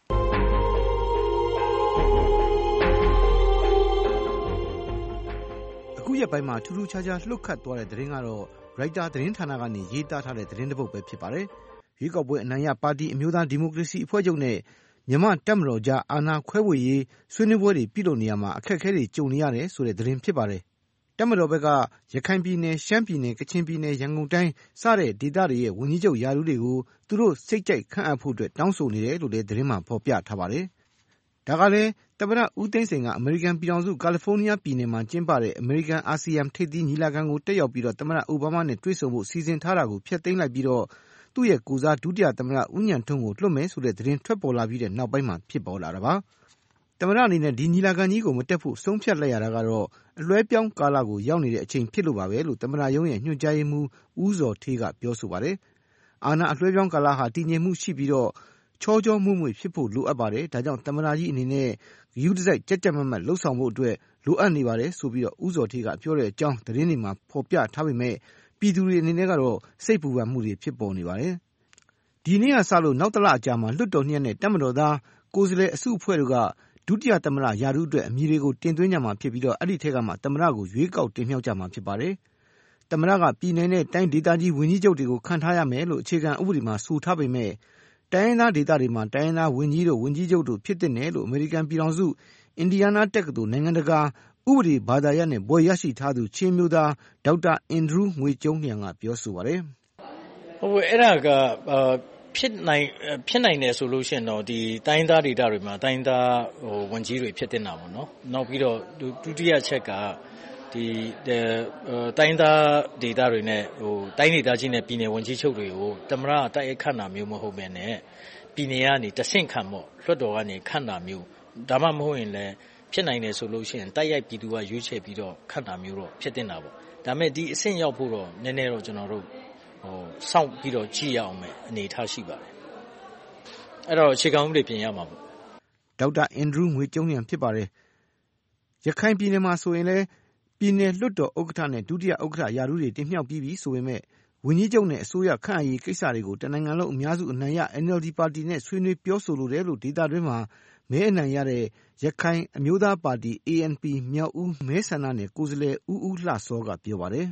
အခုရက်ပိုင်းမှာထူးထူးခြားခြားလှုပ်ခတ်သွားတဲ့သတင်းကတော့ရိုက်တာသတင်းဌာနကနေရေးသားထားတဲ့သတင်းတစ်ပုဒ်ပဲဖြစ်ပါတယ်။ရွေးကောက်ပွဲအနိုင်ရပါတီအမျိုးသားဒီမိုကရေစီအဖွဲ့ချုပ်နဲ့မြန်မာတပ်မတော်ကြားအာဏာခွဲဝေရေးဆွေးနွေးပွဲတွေပြုလုပ်နေရမှာအခက်အခဲတွေကြုံနေရတယ်ဆိုတဲ့သတင်းဖြစ်ပါတယ်။တပ်မတော်ဘက်ကရခိုင်ပြည်နယ်ရှမ်းပြည်နယ်ကချင်ပြည်နယ်ရန်ကုန်တိုင်းစတဲ့ဒေသတွေရဲ့ဝန်ကြီးချုပ်ရာထူးတွေကိုသူတို့စိတ်ကြိုက်ခန့်အပ်ဖို့အတွက်တောင်းဆိုနေတယ်လို့လည်းသတင်းမှာဖော်ပြထားပါတယ်။ဒါကလည်းသမ္မတဦးသိန်းစိန်ကအမေရိကန်ပြည်ထောင်စုကာလီဖိုးနီးယားပြည်နယ်မှာကျင်းပတဲ့အမေရိကန်အာဆီယံထိပ်သီးညီလာခံကိုတက်ရောက်ပြီးတော့သမ္မတအိုဘားမားနဲ့တွေ့ဆုံဖို့စီစဉ်ထားတာကိုဖျက်သိမ်းလိုက်ပြီးတော့သူ့ရဲ့ကိုယ်စားဒုတိယသမ္မတဦးဉာဏ်ထွန်းကိုလွှတ်မယ်ဆိုတဲ့သတင်းထွက်ပေါ်လာပြီးတဲ့နောက်ပိုင်းမှာဖြစ်ပေါ်လာတာပါ။သမ္မတအနေနဲ့ဒီညီလာခံကြီးကိုမတက်ဖို့ဆုံးဖြတ်လိုက်ရတာကတော့အလွဲပြောင်းကာလကိုရောက်နေတဲ့အချိန်ဖြစ်လို့ပါပဲလို့သမ္မတရုံးရဲ့ညွှန်ကြားရေးမှူးဦးဇော်ဌေးကပြောဆိုပါတယ်။အာဏာအလွဲပြောင်းကာလဟာတည်ငြိမ်မှုရှိပြီးတော့ချောချောမွေ့မွေ့ဖြစ်ဖို့လိုအပ်ပါတယ်။ဒါကြောင့်သမ္မတကြီးအနေနဲ့ဂရုတစိုက်ကြက်ကြက်မတ်မတ်လှုပ်ဆောင်ဖို့အတွက်လိုအပ်နေပါတယ်ဆိုပြီးတော့ဦးဇော်ဌေးကပြောတဲ့အကြောင်းသတင်းတွေမှာဖော်ပြထားပေမဲ့ပြည်သူတွေအနေနဲ့ကတော့စိတ်ပူပန်မှုတွေဖြစ်ပေါ်နေပါတယ်။ဒီနေ့ကစလို့နောက်တလအကြာမှာလွှတ်တော်နှစ်ရပ်နဲ့တပ်မတော်သားကိုယ်စားလှယ်အစုအဖွဲ့တို့ကဒုတိယသမ္မတရာထူးအတွက်အမည်တွေကိုတင်သွင်းကြမှာဖြစ်ပြီးတော့အဲ့ဒီထက်ကမှသမ္မတကိုရွေးကောက်တင်မြှောက်ကြမှာဖြစ်ပါတယ်။သမ္မတကပြည်내နဲ့တိုင်းဒေသကြီးဝန်ကြီးချုပ်တွေကိုခန့်ထားရမယ်လို့အခြေခံဥပဒေမှာဆိုထားပေမဲ့တိုင်းရင်းသားဒေသတွေမှာတိုင်းရင်းသားဝန်ကြီးတို့ဝန်ကြီးချုပ်တို့ဖြစ်တဲ့နယ်လို့အမေရိကန်ပြည်ထောင်စုအင်ဒီယားနားတက္ကသိုလ်နိုင်ငံတကာဥပဒေဘာသာရပ်နဲ့ဘွဲ့ရရှိထားသူချင်းမျိုးသားဒေါက်တာအင်ဒရူးငွေကျုံးလျံကပြောဆိုပါတယ်။အဲ့ဒါကဖြစ်နိုင်တယ်ဆိုလို့ရှိရင်တော့ဒီတိုင်းသားဒေသတွေမှာတိုင်းသားဝန်ကြီးတွေဖြစ်တင်တာပေါ့နော်နောက်ပြီးတော့ဒုတိယချက်ကဒီတိုင်းသားဒေသတွေနဲ့တိုင်းဒေသကြီးနဲ့ပြည်နယ်ဝန်ကြီးချုပ်တွေကိုတမရတိုက်ရိုက်ခန့်တာမျိုးမဟုတ်ဘဲနဲ့ပြည်နယ်ကနေတဆင့်ခံပေါ့လွှတ်တော်ကနေခန့်တာမျိုးဒါမှမဟုတ်ရင်လည်းဖြစ်နိုင်တယ်ဆိုလို့ရှိရင်တိုက်ရိုက်ပြည်သူကရွေးချယ်ပြီးတော့ခန့်တာမျိုးတော့ဖြစ်တင်တာပေါ့ဒါပေမဲ့ဒီအဆင့်ရောက်ဖို့တော့နည်းနည်းတော့ကျွန်တော်တို့စောင့်ပြီးတော့ကြည့်ရအောင်မယ်အနေထားရှိပါတယ်အဲ့တော့အခြေခံဥပဒေပြင်ရမှာပေါ့ဒေါက်တာအင်ဒရူးငွေကျုံးလျံဖြစ်ပါတယ်ရခိုင်ပြည်နယ်မှာဆိုရင်လည်းပြည်နယ်လွှတ်တော်ဥက္ကဋ္ဌနဲ့ဒုတိယဥက္ကဋ္ဌရာထူးတွေတင်မြှောက်ပြီးပြီဆိုပေမဲ့ဝန်ကြီးချုပ်နဲ့အစိုးရခန့်အပ်ရေးကိစ္စတွေကိုတနိုင်ငံလုံးအများစုအနိုင်ရ NLD ပါတီနဲ့ဆွေးနွေးပြောဆိုလိုတယ်လို့ဒေသတွင်းမှာမဲအနိုင်ရတဲ့ရခိုင်အမျိုးသားပါတီ ANP မြောက်ဦးမဲဆန္ဒနယ်ကိုယ်စားလှယ်ဦးလှစောကပြောပါတယ်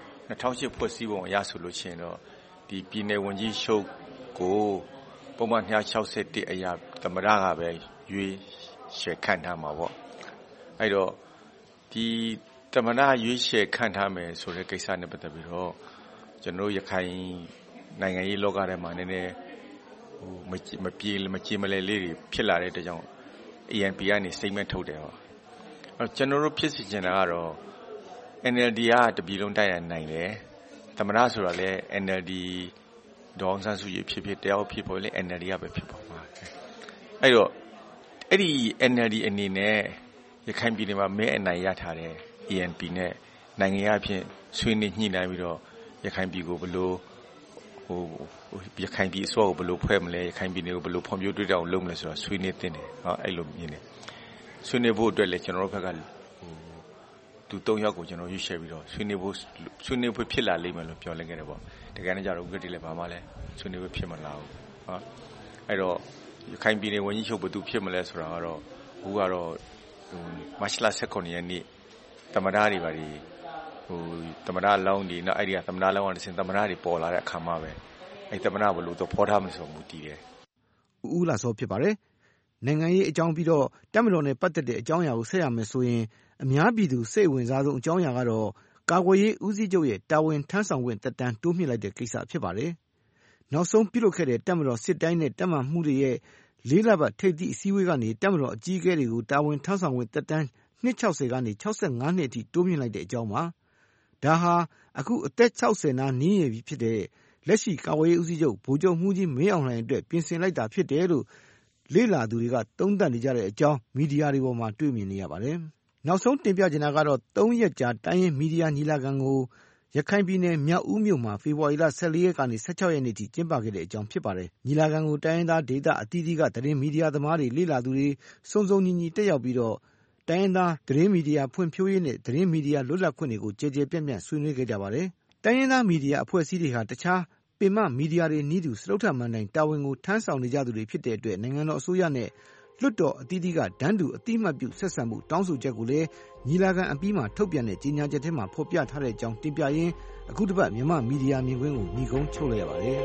2008ဖွဲ့စည်းပုံအရဆိုလို့ရှိရင်တော့ဒီပြည်နယ်ဝန်ကြီးချုပ်ကိုပုံမှန်261အရာသမ္မတကပဲရွေးချယ်ခန့်ထားမှာပေါ့အဲ့တော့ဒီသမ္မတရွေးချယ်ခန့်ထားမယ်ဆိုတဲ့ကိစ္စနဲ့ပတ်သက်ပြီးတော့ကျွန်တော်ရခိုင်နိုင်ငံရေးလောကထဲမှာနည်းနည်းမကြေမလဲလေးတွေဖြစ်လာတဲ့အတွက်ကြောင့် ANP ကနေ statement ထုတ်တယ်ပေါ့အဲ့ကျွန်တော်တို့ဖြစ်စီချင်တာကတော့ NLD ကတပြည်လုံးတိုက်ရနိုင်တယ်သမ္မတဆိုတာလဲ NLD ဒေါအောင်ဆန်းစုကြည်ဖြစ်တယောက်ဖြစ်ပေါ်လဲ NLD ကပဲဖြစ်ပေါ်မှာအဲ့တော့အဲ့ဒီ NLD အနေနဲ့ရခိုင်ပြည်နယ်မှာမဲအနိုင်ရထားတဲ့ ANP နဲ့နိုင်ငံရေးအဖြစ်ဆွေးနွေးညှိနှိုင်းပြီးတော့ရခိုင်ပြည်ကိုဘယ်လိုရခိုင်ပြည်အစိုးရကိုဘယ်လိုဖွဲ့မလဲရခိုင်ပြည်နယ်ကိုဘယ်လိုဖွံ့ဖြိုးတိုးတက်အောင်လုပ်မလဲဆိုတော့ဆွေးနွေးတင်တယ်အဲ့လိုမြင်တယ်ဆွေးနွေးဖို့အတွက်လည်းကျွန်တော်တို့ဘက်ကသူ3ယောက်ကိုကျွန်တော်ရွေးချယ်ပြီးတော့ဆွေးနွေးဖို့ဖြစ်လာလိမ့်မယ်လို့ပြောလိုက်ခဲ့တယ်ပေါ့တကယ်တမ်းကျတော့ဥက္ကဋ္ဌလည်းဘာမှလည်းဆွေးနွေးဖို့ဖြစ်မလာဘူးအဲ့တော့ရခိုင်ပြည်နယ်ဝန်ကြီးချုပ်ဘယ်သူဖြစ်မလဲဆိုတာကတော့အခုကတော့မတ်လ19ရက်နေ့သမ္မတတွေပါဒီသမ္မတလောင်းဒီနောက်အဲ့ဒီကသမ္မတလောင်းကနေသမ္မတတွေပေါ်လာတဲ့အခါမှာပဲအဲ့သမ္မတဘယ်လိုတော့ဖော်ထားမလဲဆိုမူတည်တယ်ဦးလာစောဖြစ်ပါတယ်နိုင်ငံရေးအကြောင်းပြီးတော့တပ်မတော်နဲ့ပတ်သက်တဲ့အကြောင်းအရာကိုဆက်ရမယ်ဆိုရင်အများပြည်သူစိတ်ဝင်စားဆုံးအကြောင်းအရာကတော့ကာကွယ်ရေးဦးစီးချုပ်ရဲ့တာဝန်ထမ်းဆောင်ခွင့်သက်တမ်းတိုးမြှင့်လိုက်တဲ့ကိစ္စဖြစ်ပါတယ်နောက်ဆုံးပြုလုပ်ခဲ့တဲ့တပ်မတော်စစ်တိုင်းနဲ့တပ်မမှုတွေရဲ့4 လပတ်ထိပ်သီးအစည်းအဝေးကနေတပ်မတော်အကြီးအကဲတွေကိုတာဝန်ထမ်းဆောင်ခွင့်သက်တမ်းနှစ်60ကနေ65နှစ်အထိတိုးမြှင့်လိုက်တဲ့အကြောင်းပါဒါဟာအခုအသက်60နားနီးနေပြီဖြစ်တဲ့လက်ရှိကာကွယ်ရေးဦးစီးချုပ်ဗိုလ်ချုပ်မှူးကြီးမင်းအောင်လှိုင်အတွက်ပြင်ဆင်လိုက်တာဖြစ်တယ်လို့လေ့လာသူတွေကသုံးသပ်နေကြတဲ့အကြောင်းမီဒီယာတွေပေါ်မှာတွေ့မြင်နေရပါတယ်နောက်ဆုံးတင်ပြချင်တာကတော့3ရက်ကြာတိုင်းရင်းမီဒီယာညီလာခံကိုရခိုင်ပြည်နယ်မြောက်ဦးမြို့မှာဖေဖော်ဝါရီလ14ရက်ကနေ16ရက်နေ့ထိကျင်းပခဲ့တဲ့အကြောင်းဖြစ်ပါတယ်ညီလာခံကိုတိုင်းရင်းသားဒေသအသီးသီးကသတင်းမီဒီယာသမားတွေလေ့လာသူတွေစုံစုံညီညီတက်ရောက်ပြီးတော့တိုင်းရင်းသားသတင်းမီဒီယာဖွံ့ဖြိုးရေးနဲ့သတင်းမီဒီယာလွတ်လပ်ခွင့်တွေကိုကြည်ကြဲပြန့်ပြန့်ဆွေးနွေးခဲ့ကြပါတယ်တိုင်းရင်းသားမီဒီယာအဖွဲ့အစည်းတွေဟာတခြားပင်မမီဒီယာတွေနည်းတူစတုတ္ထမဏ္ဍိုင်တာဝန်ကိုထမ်းဆောင်နေကြသူတွေဖြစ်တဲ့အတွက်နိုင်ငံတော်အစိုးရနဲ့လွှတ်တော်အသီးသီးကတန်းတူအတိအမှတ်ပြုဆက်ဆံမှုတောင်းဆိုချက်ကိုလည်းညီလာခံအပြီးမှာထုတ်ပြန်တဲ့ကြေညာချက်ထဲမှာဖော်ပြထားတဲ့အကြောင်းတင်ပြရင်းအခုတစ်ပတ်မြန်မာမီဒီယာမြင်ကွင်းကိုညီကုန်းချုပ်လိုက်ရပါတယ်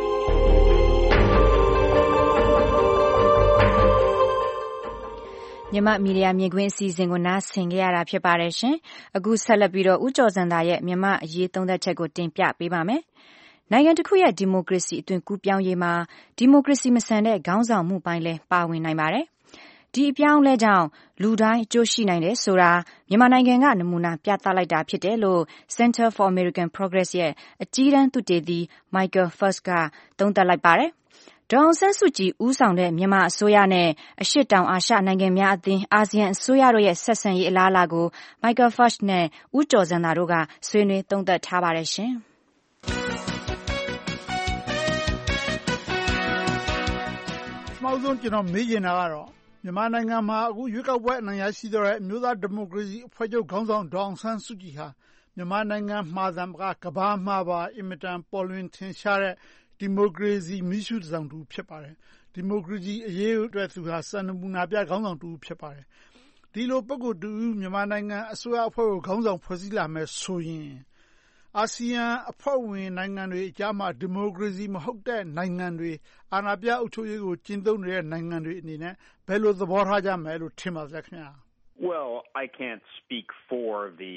မြန်မာမီဒီယာမြင်ကွင်းအစီအစဉ်ကိုနားဆင်ကြရတာဖြစ်ပါတယ်ရှင်အခုဆက်လက်ပြီးတော့ဦးကျော်စံသာရဲ့မြန်မာအရေးသုံးသပ်ချက်ကိုတင်ပြပေးပါမယ်နိုင်ငံတစ်ခုရဲ့ဒီမိုကရေစီအသွင်ကူးပြောင်းရေးမှာဒီမိုကရေစီမဆန်တဲ့ခေါင်းဆောင်မှုပိုင်းလည်းပါဝင်နိုင်ပါတယ်။ဒီအပြောင်းလဲကြောင့်လူတိုင်းအကျိုးရှိနိုင်တယ်ဆိုတာမြန်မာနိုင်ငံကနမူနာပြသလိုက်တာဖြစ်တယ်လို့ Center for American Progress ရဲ့အကြီးတန်းသုတေသီ Michael First ကသုံးသပ်လိုက်ပါတယ်။ဒေါ်အောင်ဆန်းစုကြည်ဦးဆောင်တဲ့မြန်မာအစိုးရနဲ့အရှေ့တောင်အာရှနိုင်ငံများအသင်းအာဆီယံအစိုးရတို့ရဲ့ဆက်ဆံရေးအလားအလာကို Michael First နဲ့ဦးကျော်စံသာတို့ကဆွေးနွေးသုံးသပ်ထားပါတယ်ရှင်။နောက်ဆုံးကျွန်တော်မေးချင်တာကတော့မြန်မာနိုင်ငံမှာအခုရွေးကောက်ပွဲအနိုင်ရရှိတော့တဲ့အမျိုးသားဒီမိုကရေစီအဖွဲ့ချုပ်ခေါင်းဆောင်ဒေါ်အောင်ဆန်းစုကြည်ဟာမြန်မာနိုင်ငံမှာသာမကကမ္ဘာမှာပါအင်မတန်ပေါ်လွင်ထင်ရှားတဲ့ဒီမိုကရေစီမီးရှူးတစ်စောင်တူဖြစ်ပါတယ်ဒီမိုကရေစီအရေးအတွက်သူဟာစံနမူနာပြခေါင်းဆောင်တူဖြစ်ပါတယ်ဒီလိုပုဂ္ဂိုလ်တူမြန်မာနိုင်ငံအစိုးရအဖွဲ့ကိုခေါင်းဆောင်ဖွဲ့စည်းလာမယ်ဆိုရင်အာဆီယံအဖွဲ့ဝင်နိုင်ငံတွေအကြားမှာဒီမိုကရေစီမဟုတ်တဲ့နိုင်ငံတွေအာဏာပြအုပ်ချုပ်ရေးကိုကျင့်သုံးနေတဲ့နိုင်ငံတွေအနေနဲ့ဘယ်လိုသဘောထားကြမယ်လို့ထင်ပါသလဲခင်ဗျာ Well, I can't speak for the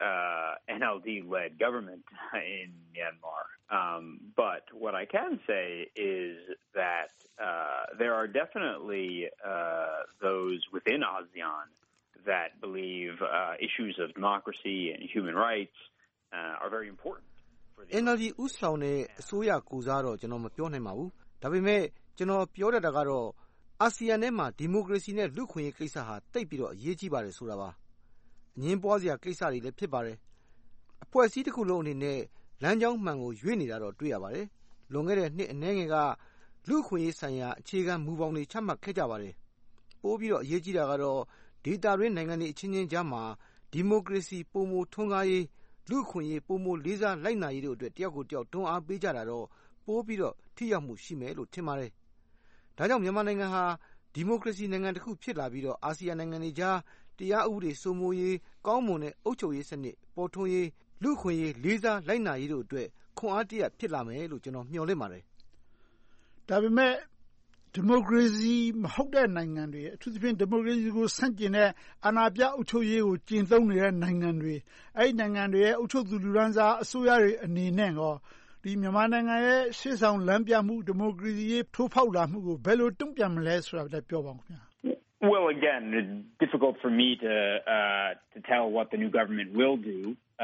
NLD-led government in Myanmar, but what I can say is that there are definitely those within ASEAN that believe issues of democracy and human rights are very important for the NLD ဥဆောင်တဲ့အစိုးရကိုစားတော့ကျွန်တော်မပြောနိုင်ပါဘူးဒါပေမဲ့ကျွန်တော်ပြောတတ်တာကတော့အာဆီယံထဲမှာဒီမိုကရေစီနဲ့လူ့ခွင့်ရေးကိစ္စဟာတိတ်ပြီးတော့အရေးကြီးပါတယ်ဆိုတာပါအငင်းပွားစရာကိစ္စတွေလည်းဖြစ်ပါတယ်အဖွဲ့အစည်းတစ်ခုလုံးအနေနဲ့လမ်းကြောင်းမှန်ကိုရွေ့နေတာတော့တွေ့ရပါတယ်လွန်ခဲ့တဲ့နှစ်အနည်းငယ်ကလူ့ခွင့်ရေးဆိုင်ရာအခြေခံမူပေါင်းတွေချမှတ်ခဲ့ကြပါတယ်ပို့ပြီးတော့အရေးကြီးတာကတော့ဒေသတွင်းနိုင်ငံတွေအချင်းချင်းကြားမှာဒီမိုကရေစီပုံမထွန်းကားရေးလူ့ခွင့်ရေးပုံမလေးစားလိုက်နာရေးတို့အတွက်တယောက်ကိုတယောက်တွန်းအားပေးကြတာတော့ပို့ပြီးတော့ထိရောက်မှုရှိမယ်လို့ထင်ပါတယ်ဒါကြောင့်မြန်မာနိုင်ငံဟာဒီမိုကရေစီနိုင်ငံတစ်ခုဖြစ်လာပြီးတော့အာဆီယံနိုင်ငံတွေကြားတရားဥပဒေစိုးမိုးရေးကောင်းမွန်တဲ့အုပ်ချုပ်ရေးစနစ်ပေါ်ထွန်းရေးလူ့ခွင့်ရေးလေးစားလိုက်နာရေးတို့အတွက်ခွန်အားတရဖြစ်လာမယ်လို့ကျွန်တော်မျှော်လင့်ပါတယ်ဒါပေမဲ့ဒီမိုကရေစီမဟုတ်တဲ့နိုင်ငံတွေအထူးသဖြင့်ဒီမိုကရေစီကိုဆန့်ကျင်တဲ့အာဏာပြအုပ်ချုပ်ရေးကိုကျင့်သုံးနေတဲ့နိုင်ငံတွေအဲ့ဒီနိုင်ငံတွေရဲ့အုပ်ချုပ်သူလူဒန်းစားအစိုးရတွေအနေနဲ့ရောဒီမြန်မာနိုင်ငံရဲ့ရှေ့ဆောင်လမ်းပြမှုဒီမိုကရေစီရေးထိုးဖောက်လာမှုကိုဘယ်လိုတုံ့ပြန်မလဲဆိုတာလည်းပြောပါဦးခင်ဗျာ Well, again, it's difficult for me to tell what the new government will do,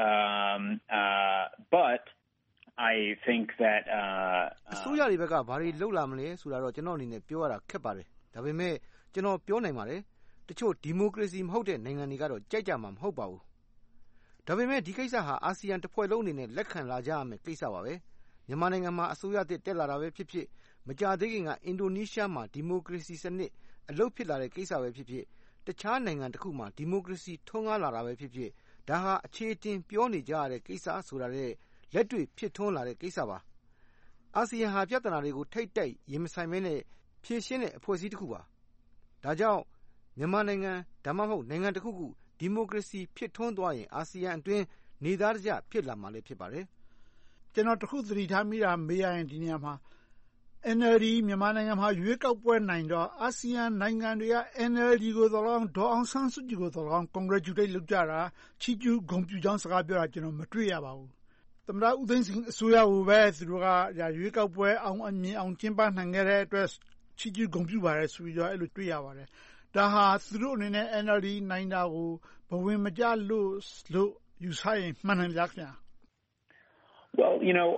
but I think that အစိုးရတွေဘက်ကဘာတွေလုပ်လာမလဲဆိုတာတော့ကျွန်တော်အနေနဲ့ပြောရတာခက်ပါတယ်ဒါပေမဲ့ကျွန်တော်ပြောနိုင်ပါတယ်တချို့ဒီမိုကရေစီမဟုတ်တဲ့နိုင်ငံတွေကတော့ကြိုက်ကြမှာမဟုတ်ပါဘူး။ဒါပေမဲ့ဒီကိစ္စဟာအာဆီယံတစ်ဖွဲ့လုံးအနေနဲ့လက်ခံလာကြရမယ့်ကိစ္စပါပဲ။မြန်မာနိုင်ငံမှာအစိုးရသစ်တက်လာတာပဲဖြစ်ဖြစ်မကြာသေးခင်ကအင်ဒိုနီးရှားမှာဒီမိုကရေစီစနစ်အလုပ်ဖြစ်လာတဲ့ကိစ္စပဲဖြစ်ဖြစ်တခြားနိုင်ငံတစ်ခုမှာဒီမိုကရေစီထွန်းကားလာတာပဲဖြစ်ဖြစ်ဒါဟာအခြေအတင်ပြောနေကြရတဲ့ကိစ္စဆိုတာတဲ့လက်တွေ့ဖြစ်ထွန်းလာတဲ့ကိစ္စပါ။အာဆီယံဟာပြဿနာတွေကိုထိတ်တိုက်ရင်မဆိုင်မဲနဲ့ဖြေရှင်းတဲ့အဖွဲ့အစည်းတစ်ခုပါ။ဒါကြောင့်မြန်မာနိုင်ငံဒါမှမဟုတ်နိုင်ငံတစ်ခုခုဒီမိုကရေစီဖြစ်ထွန်းသွားရင်အာဆီယံအတွင်းနေသားတကျဖြစ်လာမှာလည်းဖြစ်ပါတယ်။ကျွန်တော်တခုသတိထားမိတာမေးရရင်ဒီနေရာမှာ NLD မြန်မာနိုင်ငံမှာရွေးကောက်ပွဲနိုင်တော့အာဆီယံနိုင်ငံတွေက NLD ကိုသော်၎င်းဒေါ်အောင်ဆန်းစုကြည်ကိုသော်၎င်း congratulate လုပ်ကြတာချီးကျူးဂုဏ်ပြုကြောင်းစကားပြောတာကျွန်တော်မတွေ့ရပါဘူး။သမ္မတဦးသိန်းစိန်အစိုးရကိုပဲသူတို့ကရွေးကောက်ပွဲအောင်အမြင်အောင်ကျင်းပနိုင်ခဲ့တဲ့အတွက်ချီးကျူးဂုဏ်ပြုပါတယ်ဆိုပြီးတော့အဲ့လိုတွေ့ရပါတယ်။ဒါဟာသူတို့အနေနဲ့ NLD နိုင်တာကိုဘဝင်မကျလို့ယူဆရင်မှန်တယ်လားခင်ဗျာ။ Well,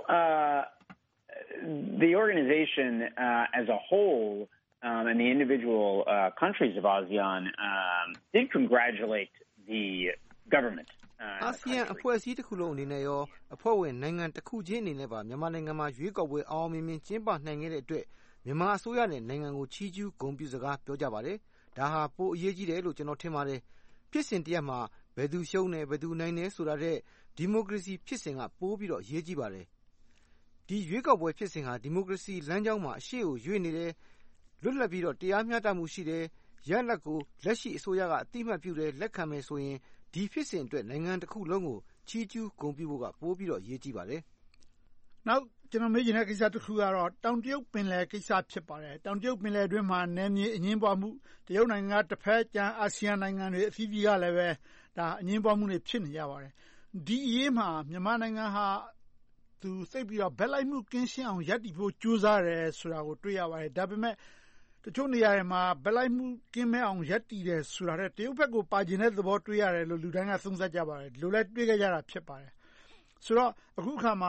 the organization as a whole and the individual countries of ASEAN did congratulate the government. အာဆီယံအဖွဲ့အစည်းတစ်ခုလုံးအနေနဲ့ရောအဖွဲ့ဝင်နိုင်ငံတစ်ခုချင်းအနေနဲ့ပါမြန်မာနိုင်ငံမှာရွေးကောက်ပွဲအောင်မြင်မြင်ကျင်းပနိုင်ခဲ့တဲ့အတွက်မြန်မာအစိုးရနဲ့နိုင်ငံကိုချီးကျူးဂုဏ်ပြုစကားပြောကြပါတယ်။ဒါဟာပိုအရေးကြီးတယ်လို့ကျွန်တော်ထင်ပါတယ်။ဖြစ်စဉ်တရက်မှာဘယ်သူရှုံးတယ်ဘယ်သူနိုင်တယ်ဆိုတာတဲ့ဒီမိုကရေစီဖြစ်စဉ်ကပိုပြီးတော့အရေးကြီးပါတယ်။ဒီရွေးကောက်ပွဲဖြစ်စဉ်ဟာဒီမိုကရေစီလမ်းကြောင်းမှာအရှိကိုရွေ့နေတယ်လွတ်လပ်ပြီးတော့တရားမျှတမှုရှိတယ်ရလဒ်ကိုလက်ရှိအစိုးရကအတိအမှတ်ပြုတယ်လက်ခံမယ်ဆိုရင်ဒီဖြစ်စဉ်အတွက်နိုင်ငံတစ်ခုလုံးကိုချီးကျူးဂုဏ်ပြုဖို့ကပိုပြီးတော့အရေးကြီးပါတယ်။နောက်ကျွန်တော်မေးချင်တဲ့ကိစ္စတစ်ခုကတော့တောင်တရုတ်ပင်လယ်ကိစ္စဖြစ်ပါတယ်။တောင်တရုတ်ပင်လယ်အတွင်းမှာနယ်မြေအငြင်းပွားမှုတရုတ်နိုင်ငံတစ်ဖက်ကျန်အာဆီယံနိုင်ငံတွေအသီးသီးကလည်းပဲဒါအငြင်းပွားမှုတွေဖြစ်နေကြပါတယ်။ဒီအရေးမှာမြန်မာနိုင်ငံဟာသူသိပြီးတော့ဘက်လိုက်မှုကင်းရှင်းအောင်ရပ်တည်ဖို့ကြိုးစားတယ်ဆိုတာကိုတွေ့ရပါတယ်။ဒါပေမဲ့တချို့နေရာတွေမှာဘက်လိုက်မှုကင်းမဲ့အောင်ရပ်တည်တယ်ဆိုတာတဲ့တရုတ်ဘက်ကိုပါကျင်တဲ့သဘောတွေ့ရတယ်လို့လူတိုင်းကသုံးသပ်ကြပါတယ်။ဒီလိုလဲတွေ့ကြတာဖြစ်ပါတယ်။ဆိုတော့အခုအခါမှာ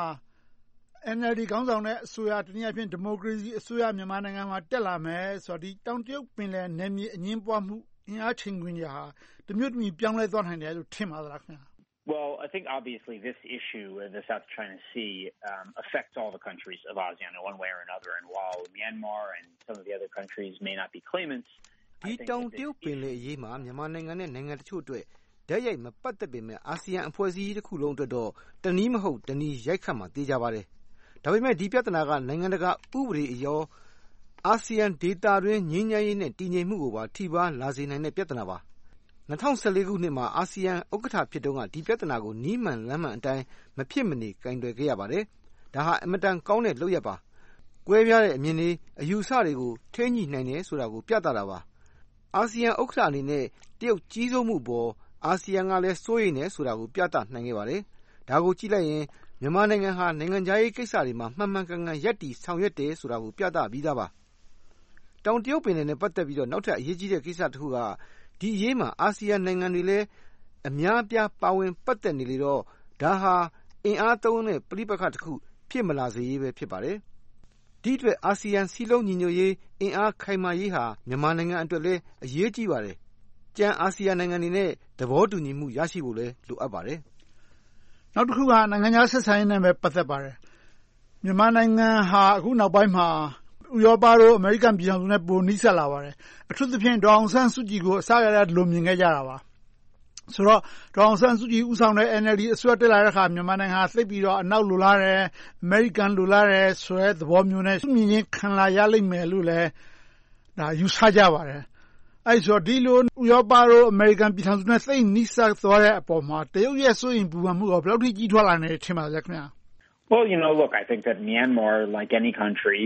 NLD ခေါင်းဆောင်တဲ့အစိုးရတနည်းအားဖြင့်ဒီမိုကရေစီအစိုးရမြန်မာနိုင်ငံမှာတက်လာမယ်ဆိုတော့ဒီတောင်တရုတ်ပင်လယ်နယ်မြေအငြင်းပွားမှုအင်အားချိန်ခွင်ရာတမျိုးတမီပြောင်းလဲသွားနိုင်တယ်လို့ထင်ပါသလားခင်ဗျာ Well, I think obviously this issue, the South China Sea, affects all the countries of ASEAN in one way or another. And while Myanmar and some of the other countries may not be claimants, I think that this issue... မြန်မာနိုင်ငံနဲ့နိုင်ငံတချို့အတွက်ဓာတ်ရိုက်မပတ်သက်ပေမဲ့အာဆီယံအဖွဲ့အစည်းတစ်ခုလုံးအတွက်တော့တနည်းမဟုတ်တနည်းရိုက်ခတ်မှာသိကြပါတယ်။ဒါပေမဲ့ဒီပြဿနာကနိုင်ငံတကာဥပဒေအရောအာဆီယံဒေသတွင်းငြိမ်းချမ်းရေးနဲ့တည်ငြိမ်မှုကိုပါထိပါလာစေနိုင်တဲ့ပြဿနာပါ2014ခုနှစ်မှာအာဆီယံဥက္ကဋ္ဌဖြစ်တုန်းကဒီပြဿနာကိုနီးမှန်လမ်းမှန်အတိုင်းမဖြစ်မနေကင်တွယ်ခဲ့ရပါတယ်။ဒါဟာအမတန်ကောင်းတဲ့လုပ်ရပ်ပါ။ကွဲပြားတဲ့အမြင်တွေအယူဆတွေကိုထိန်းညှိနိုင်တယ်ဆိုတာကိုပြသတာပါ။အာဆီယံဥက္ကဋ္ဌအနေနဲ့တရုတ်ကြီးစိုးမှုပေါ်အာဆီယံကလည်းစိုးရိမ်နေဆိုတာကိုပြသနိုင်ခဲ့ပါတယ်။ဒါကိုကြည့်လိုက်ရင်မြန်မာနိုင်ငံဟာနိုင်ငံခြားရေးကိစ္စတွေမှာမှန်မှန်ကန်ကန်ရပ်တည်ဆောင်ရွက်တယ်ဆိုတာကိုပြသပြီးသားပါ။တောင်တရုတ်ပင်လယ်နဲ့ပတ်သက်ပြီးတော့နောက်ထပ်အရေးကြီးတဲ့ကိစ္စတစ်ခုကဒီအရေးမှာအာဆီယံနိုင်ငံတွေလည်းအများအပြားပါဝင်ပတ်သက်နေလေတော့ဒါဟာအင်အားသုံးတဲ့ပဋိပက္ခတစ်ခုဖြစ်မလာစေရေးပဲဖြစ်ပါတယ်။ဒီအတွက်အာဆီယံစည်းလုံးညီညွတ်ရေးအင်အားခိုင်မာရေးဟာမြန်မာနိုင်ငံအတွက်လည်းအရေးကြီးပါတယ်။ကျန်အာဆီယံနိုင်ငံတွေနဲ့သဘောတူညီမှုရရှိဖို့လည်းလိုအပ်ပါတယ်။နောက်တစ်ခုကနိုင်ငံခြားဆက်ဆံရေးနဲ့ပဲပတ်သက်ပါတယ်။မြန်မာနိုင်ငံဟာအခုနောက်ပိုင်းမှာဥရောပတို့အမေရိကန်ပြည်ထောင်စုနဲ့ပိုနီးစပ်လာပါတယ်။အထူးသဖြင့်ဒေါ်အောင်ဆန်းစုကြည်ကိုအစကတည်းကလိုမြင်ခဲ့ကြတာပါ။ဆိုတော့ဒေါ်အောင်ဆန်းစုကြည်ဦးဆောင်တဲ့ NLD အစိုးရတက်လာတဲ့အခါမြန်မာနိုင်ငံသိပ်ပြီးတော့အနောက်လိုလားတယ်။အမေရိကန်လိုလားတယ်ဆိုတဲ့သဘောမျိုးနဲ့မြင်ချင်းခံလာရလိမ့်မယ်လို့လည်းဒါယူဆကြပါတယ်။အဲဒီဆိုဒီလိုဥရောပတို့အမေရိကန်ပြည်ထောင်စုနဲ့သိပ်နီးစပ်သွားတဲ့အပေါ်မှာတရုတ်ရဲ့စိုးရိမ်ပူပန်မှုကဘယ်လောက်ထိကြီးထွားလာနေတယ်ထင်ပါသလဲခင်ဗျာ Well, look, I think that Myanmar, like any country,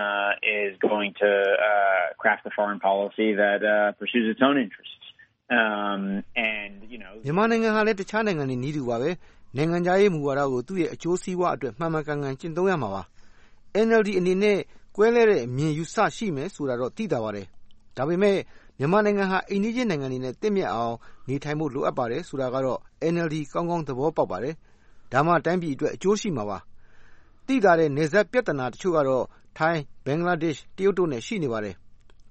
is going to craft a foreign policy that pursues its own interests. And, မြန်မာနိုင်ငံဟာလည်းတခြားနိုင်ငံတွေနည်းတူပါပဲ။နိုင်ငံခြားရေးမူဝါဒကိုသူ့ရဲ့အကျိုးစီးပွားအတွက်မှန်မှန်ကန်ကန်ကျင့်သုံးရမှာပါ။ NLD အနေနဲ့ကွဲလဲတဲ့အမြင်ယူဆရှိမယ်ဆိုတာတော့သိတာပါတယ်။ဒါပေမဲ့မြန်မာနိုင်ငံဟာအိမ်နီးချင်းနိုင်ငံတွေနဲ့တင့်မြတ်အောင်နေထိုင်ဖို့လိုအပ်ပါတယ်ဆိုတာကတော့ NLD ကောင်းကောင်းသဘောပေါက်ပါတယ်။ဒါမှတိုင်းပြည်အတွက်အကျိုးရှိမှာပါ။သိတာတဲ့နေဆက်ပြဿနာတချို့ကတော့ထိုင်းဘင်္ဂလားဒေ့ရှ်တရုတ်တို့နဲ့ရှိနေပါတယ်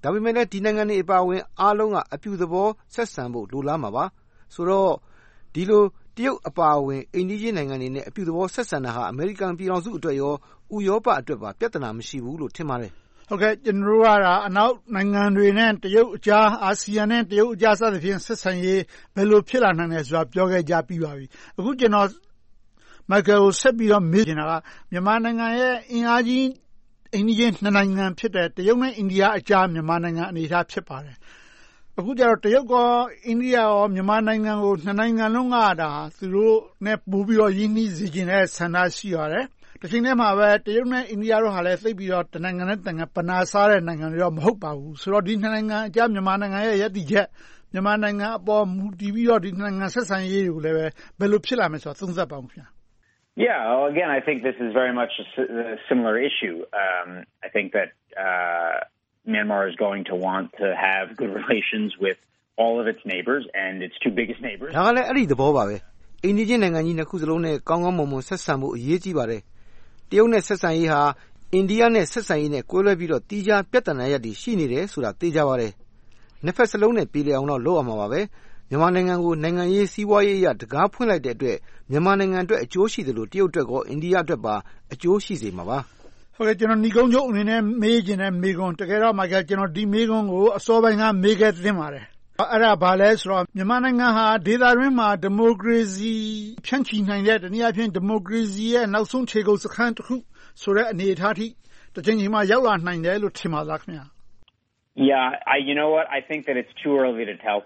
ဒါပေမဲ့လည်းဒီနိုင်ငံတွေအပါအဝင်အားလုံးကအပြုသဘောဆက်ဆံဖို့လိုလားမှာပါဆိုတော့ဒီလိုတရုတ်အပါအဝင်အိန္ဒိယနိုင်ငံတွေနဲ့အပြုသဘောဆက်ဆံတာဟာအမေရိကန်ပြည်ထောင်စုအတွက်ရောဥရောပအတွက်ပါပြဿနာမရှိဘူးလို့ထင်ပါတယ်ဟုတ်ကဲ့ကျွန်တော်တို့ကအနောက်နိုင်ငံတွေနဲ့တရုတ်အကြားအာဆီယံနဲ့တရုတ်အကြားစသဖြင့်ဆက်ဆံရေးဘယ်လိုဖြစ်လာနိုင်လဲဆိုတာပြောခဲ့ကြပြီးပါပြီအခုကျွန်တော်မိုက်ကယ်ကိုဆက်ပြီးတော့မေးချင်တာကမြန်မာနိုင်ငံရဲ့အင်အားကြီးအိန္ဒိယနှစ်နိုင်ငံဖြစ်တဲ့တရုတ်နဲ့အိန္ဒိယအကြားမြန်မာနိုင်ငံအနေအထားဖြစ်ပါတယ်အခုကျတော့တရုတ်ကအိန္ဒိယရောမြန်မာနိုင်ငံကိုနှစ်နိုင်ငံလုံးကသူတို့နဲ့ပို့ပြီးတော့ရင်းနှီးစေချင်တဲ့ဆန္ဒရှိရတယ်တချိန်တည်းမှာပဲတရုတ်နဲ့အိန္ဒိယတို့ဟာလည်းသိပ်ပြီးတော့တနိုင်ငံနဲ့တနိုင်ငံပနာစားတဲ့နိုင်ငံတွေတော့မဟုတ်ပါဘူးဆိုတော့ဒီနှစ်နိုင်ငံအကြားမြန်မာနိုင်ငံရဲ့ရည်တည်ချက်မြန်မာနိုင်ငံအပေါ်မူတည်ပြီးတော့ဒီနိုင်ငံဆက်ဆံရေးတွေကိုလည်းဘယ်လိုဖြစ်လာမလဲဆိုတာသုံးသပ်ပါဦးခင်ဗျာ Yeah, well, again, I think this is very much a similar issue. I think that Myanmar is going to want to have good relations with all of its neighbors and its two biggest neighbors. ဒါကလည်းအဲ့ဒီသဘောပါပဲအိန္ဒိယနိုင်ငံကြီးနှစ်ခုစလုံးနဲ့ကောင်းကောင်းမွန်မွန်ဆက်ဆံဖို့အရေးကြီးပါတယ်တရုတ်နဲ့ဆက်ဆံရေးဟာအိန္ဒိယနဲ့ဆက်ဆံရေးနဲ့ကွဲလွဲပြီးတော့တီးခြားပြဿနာရပ်တွေရှိနေတယ်ဆိုတာသိကြပါတယ်နှစ်ဖက်စလုံးနဲ့ပြည်လည်အောင်တော့လုပ်အောင်ပါပဲမြန်မာနိုင်ငံကိုနိုင်ငံရေးစီးပွားရေးအရတကားဖွင့်လိုက်တဲ့အတွက်မြန်မာနိုင်ငံအတွက်အကျိုးရှိတယ်လို့တရုတ်အတွက်ကောအိန္ဒိယအတွက်ပါအကျိုးရှိစေမှာပါဟုတ်ကဲ့ကျွန်တော်ညီကုန်းချုပ်အနေနဲ့မေးချင်တဲ့မေးခွန်းတကယ်တော့မိုက်ကယ်ကျွန်တော်ဒီမေးခွန်းကိုအစောပိုင်းကမေးခဲ့တင်ပါတယ်အဲ့ဒါဘာလဲဆိုတော့မြန်မာနိုင်ငံဟာဒေသတွင်းမှာဒီမိုကရေစီဖြန့်ချီနိုင်တဲ့တနည်းအားဖြင့်ဒီမိုကရေစီရဲ့နောက်ဆုံးခြေကုပ်စခန်းတစ်ခုဆိုတဲ့အနေအထားထိတစ်ချိန်ချိန်မှာရောက်လာနိုင်တယ်လို့ထင်ပါလားခင်ဗျာ Yeah, you know what? I think that it's too early to tell.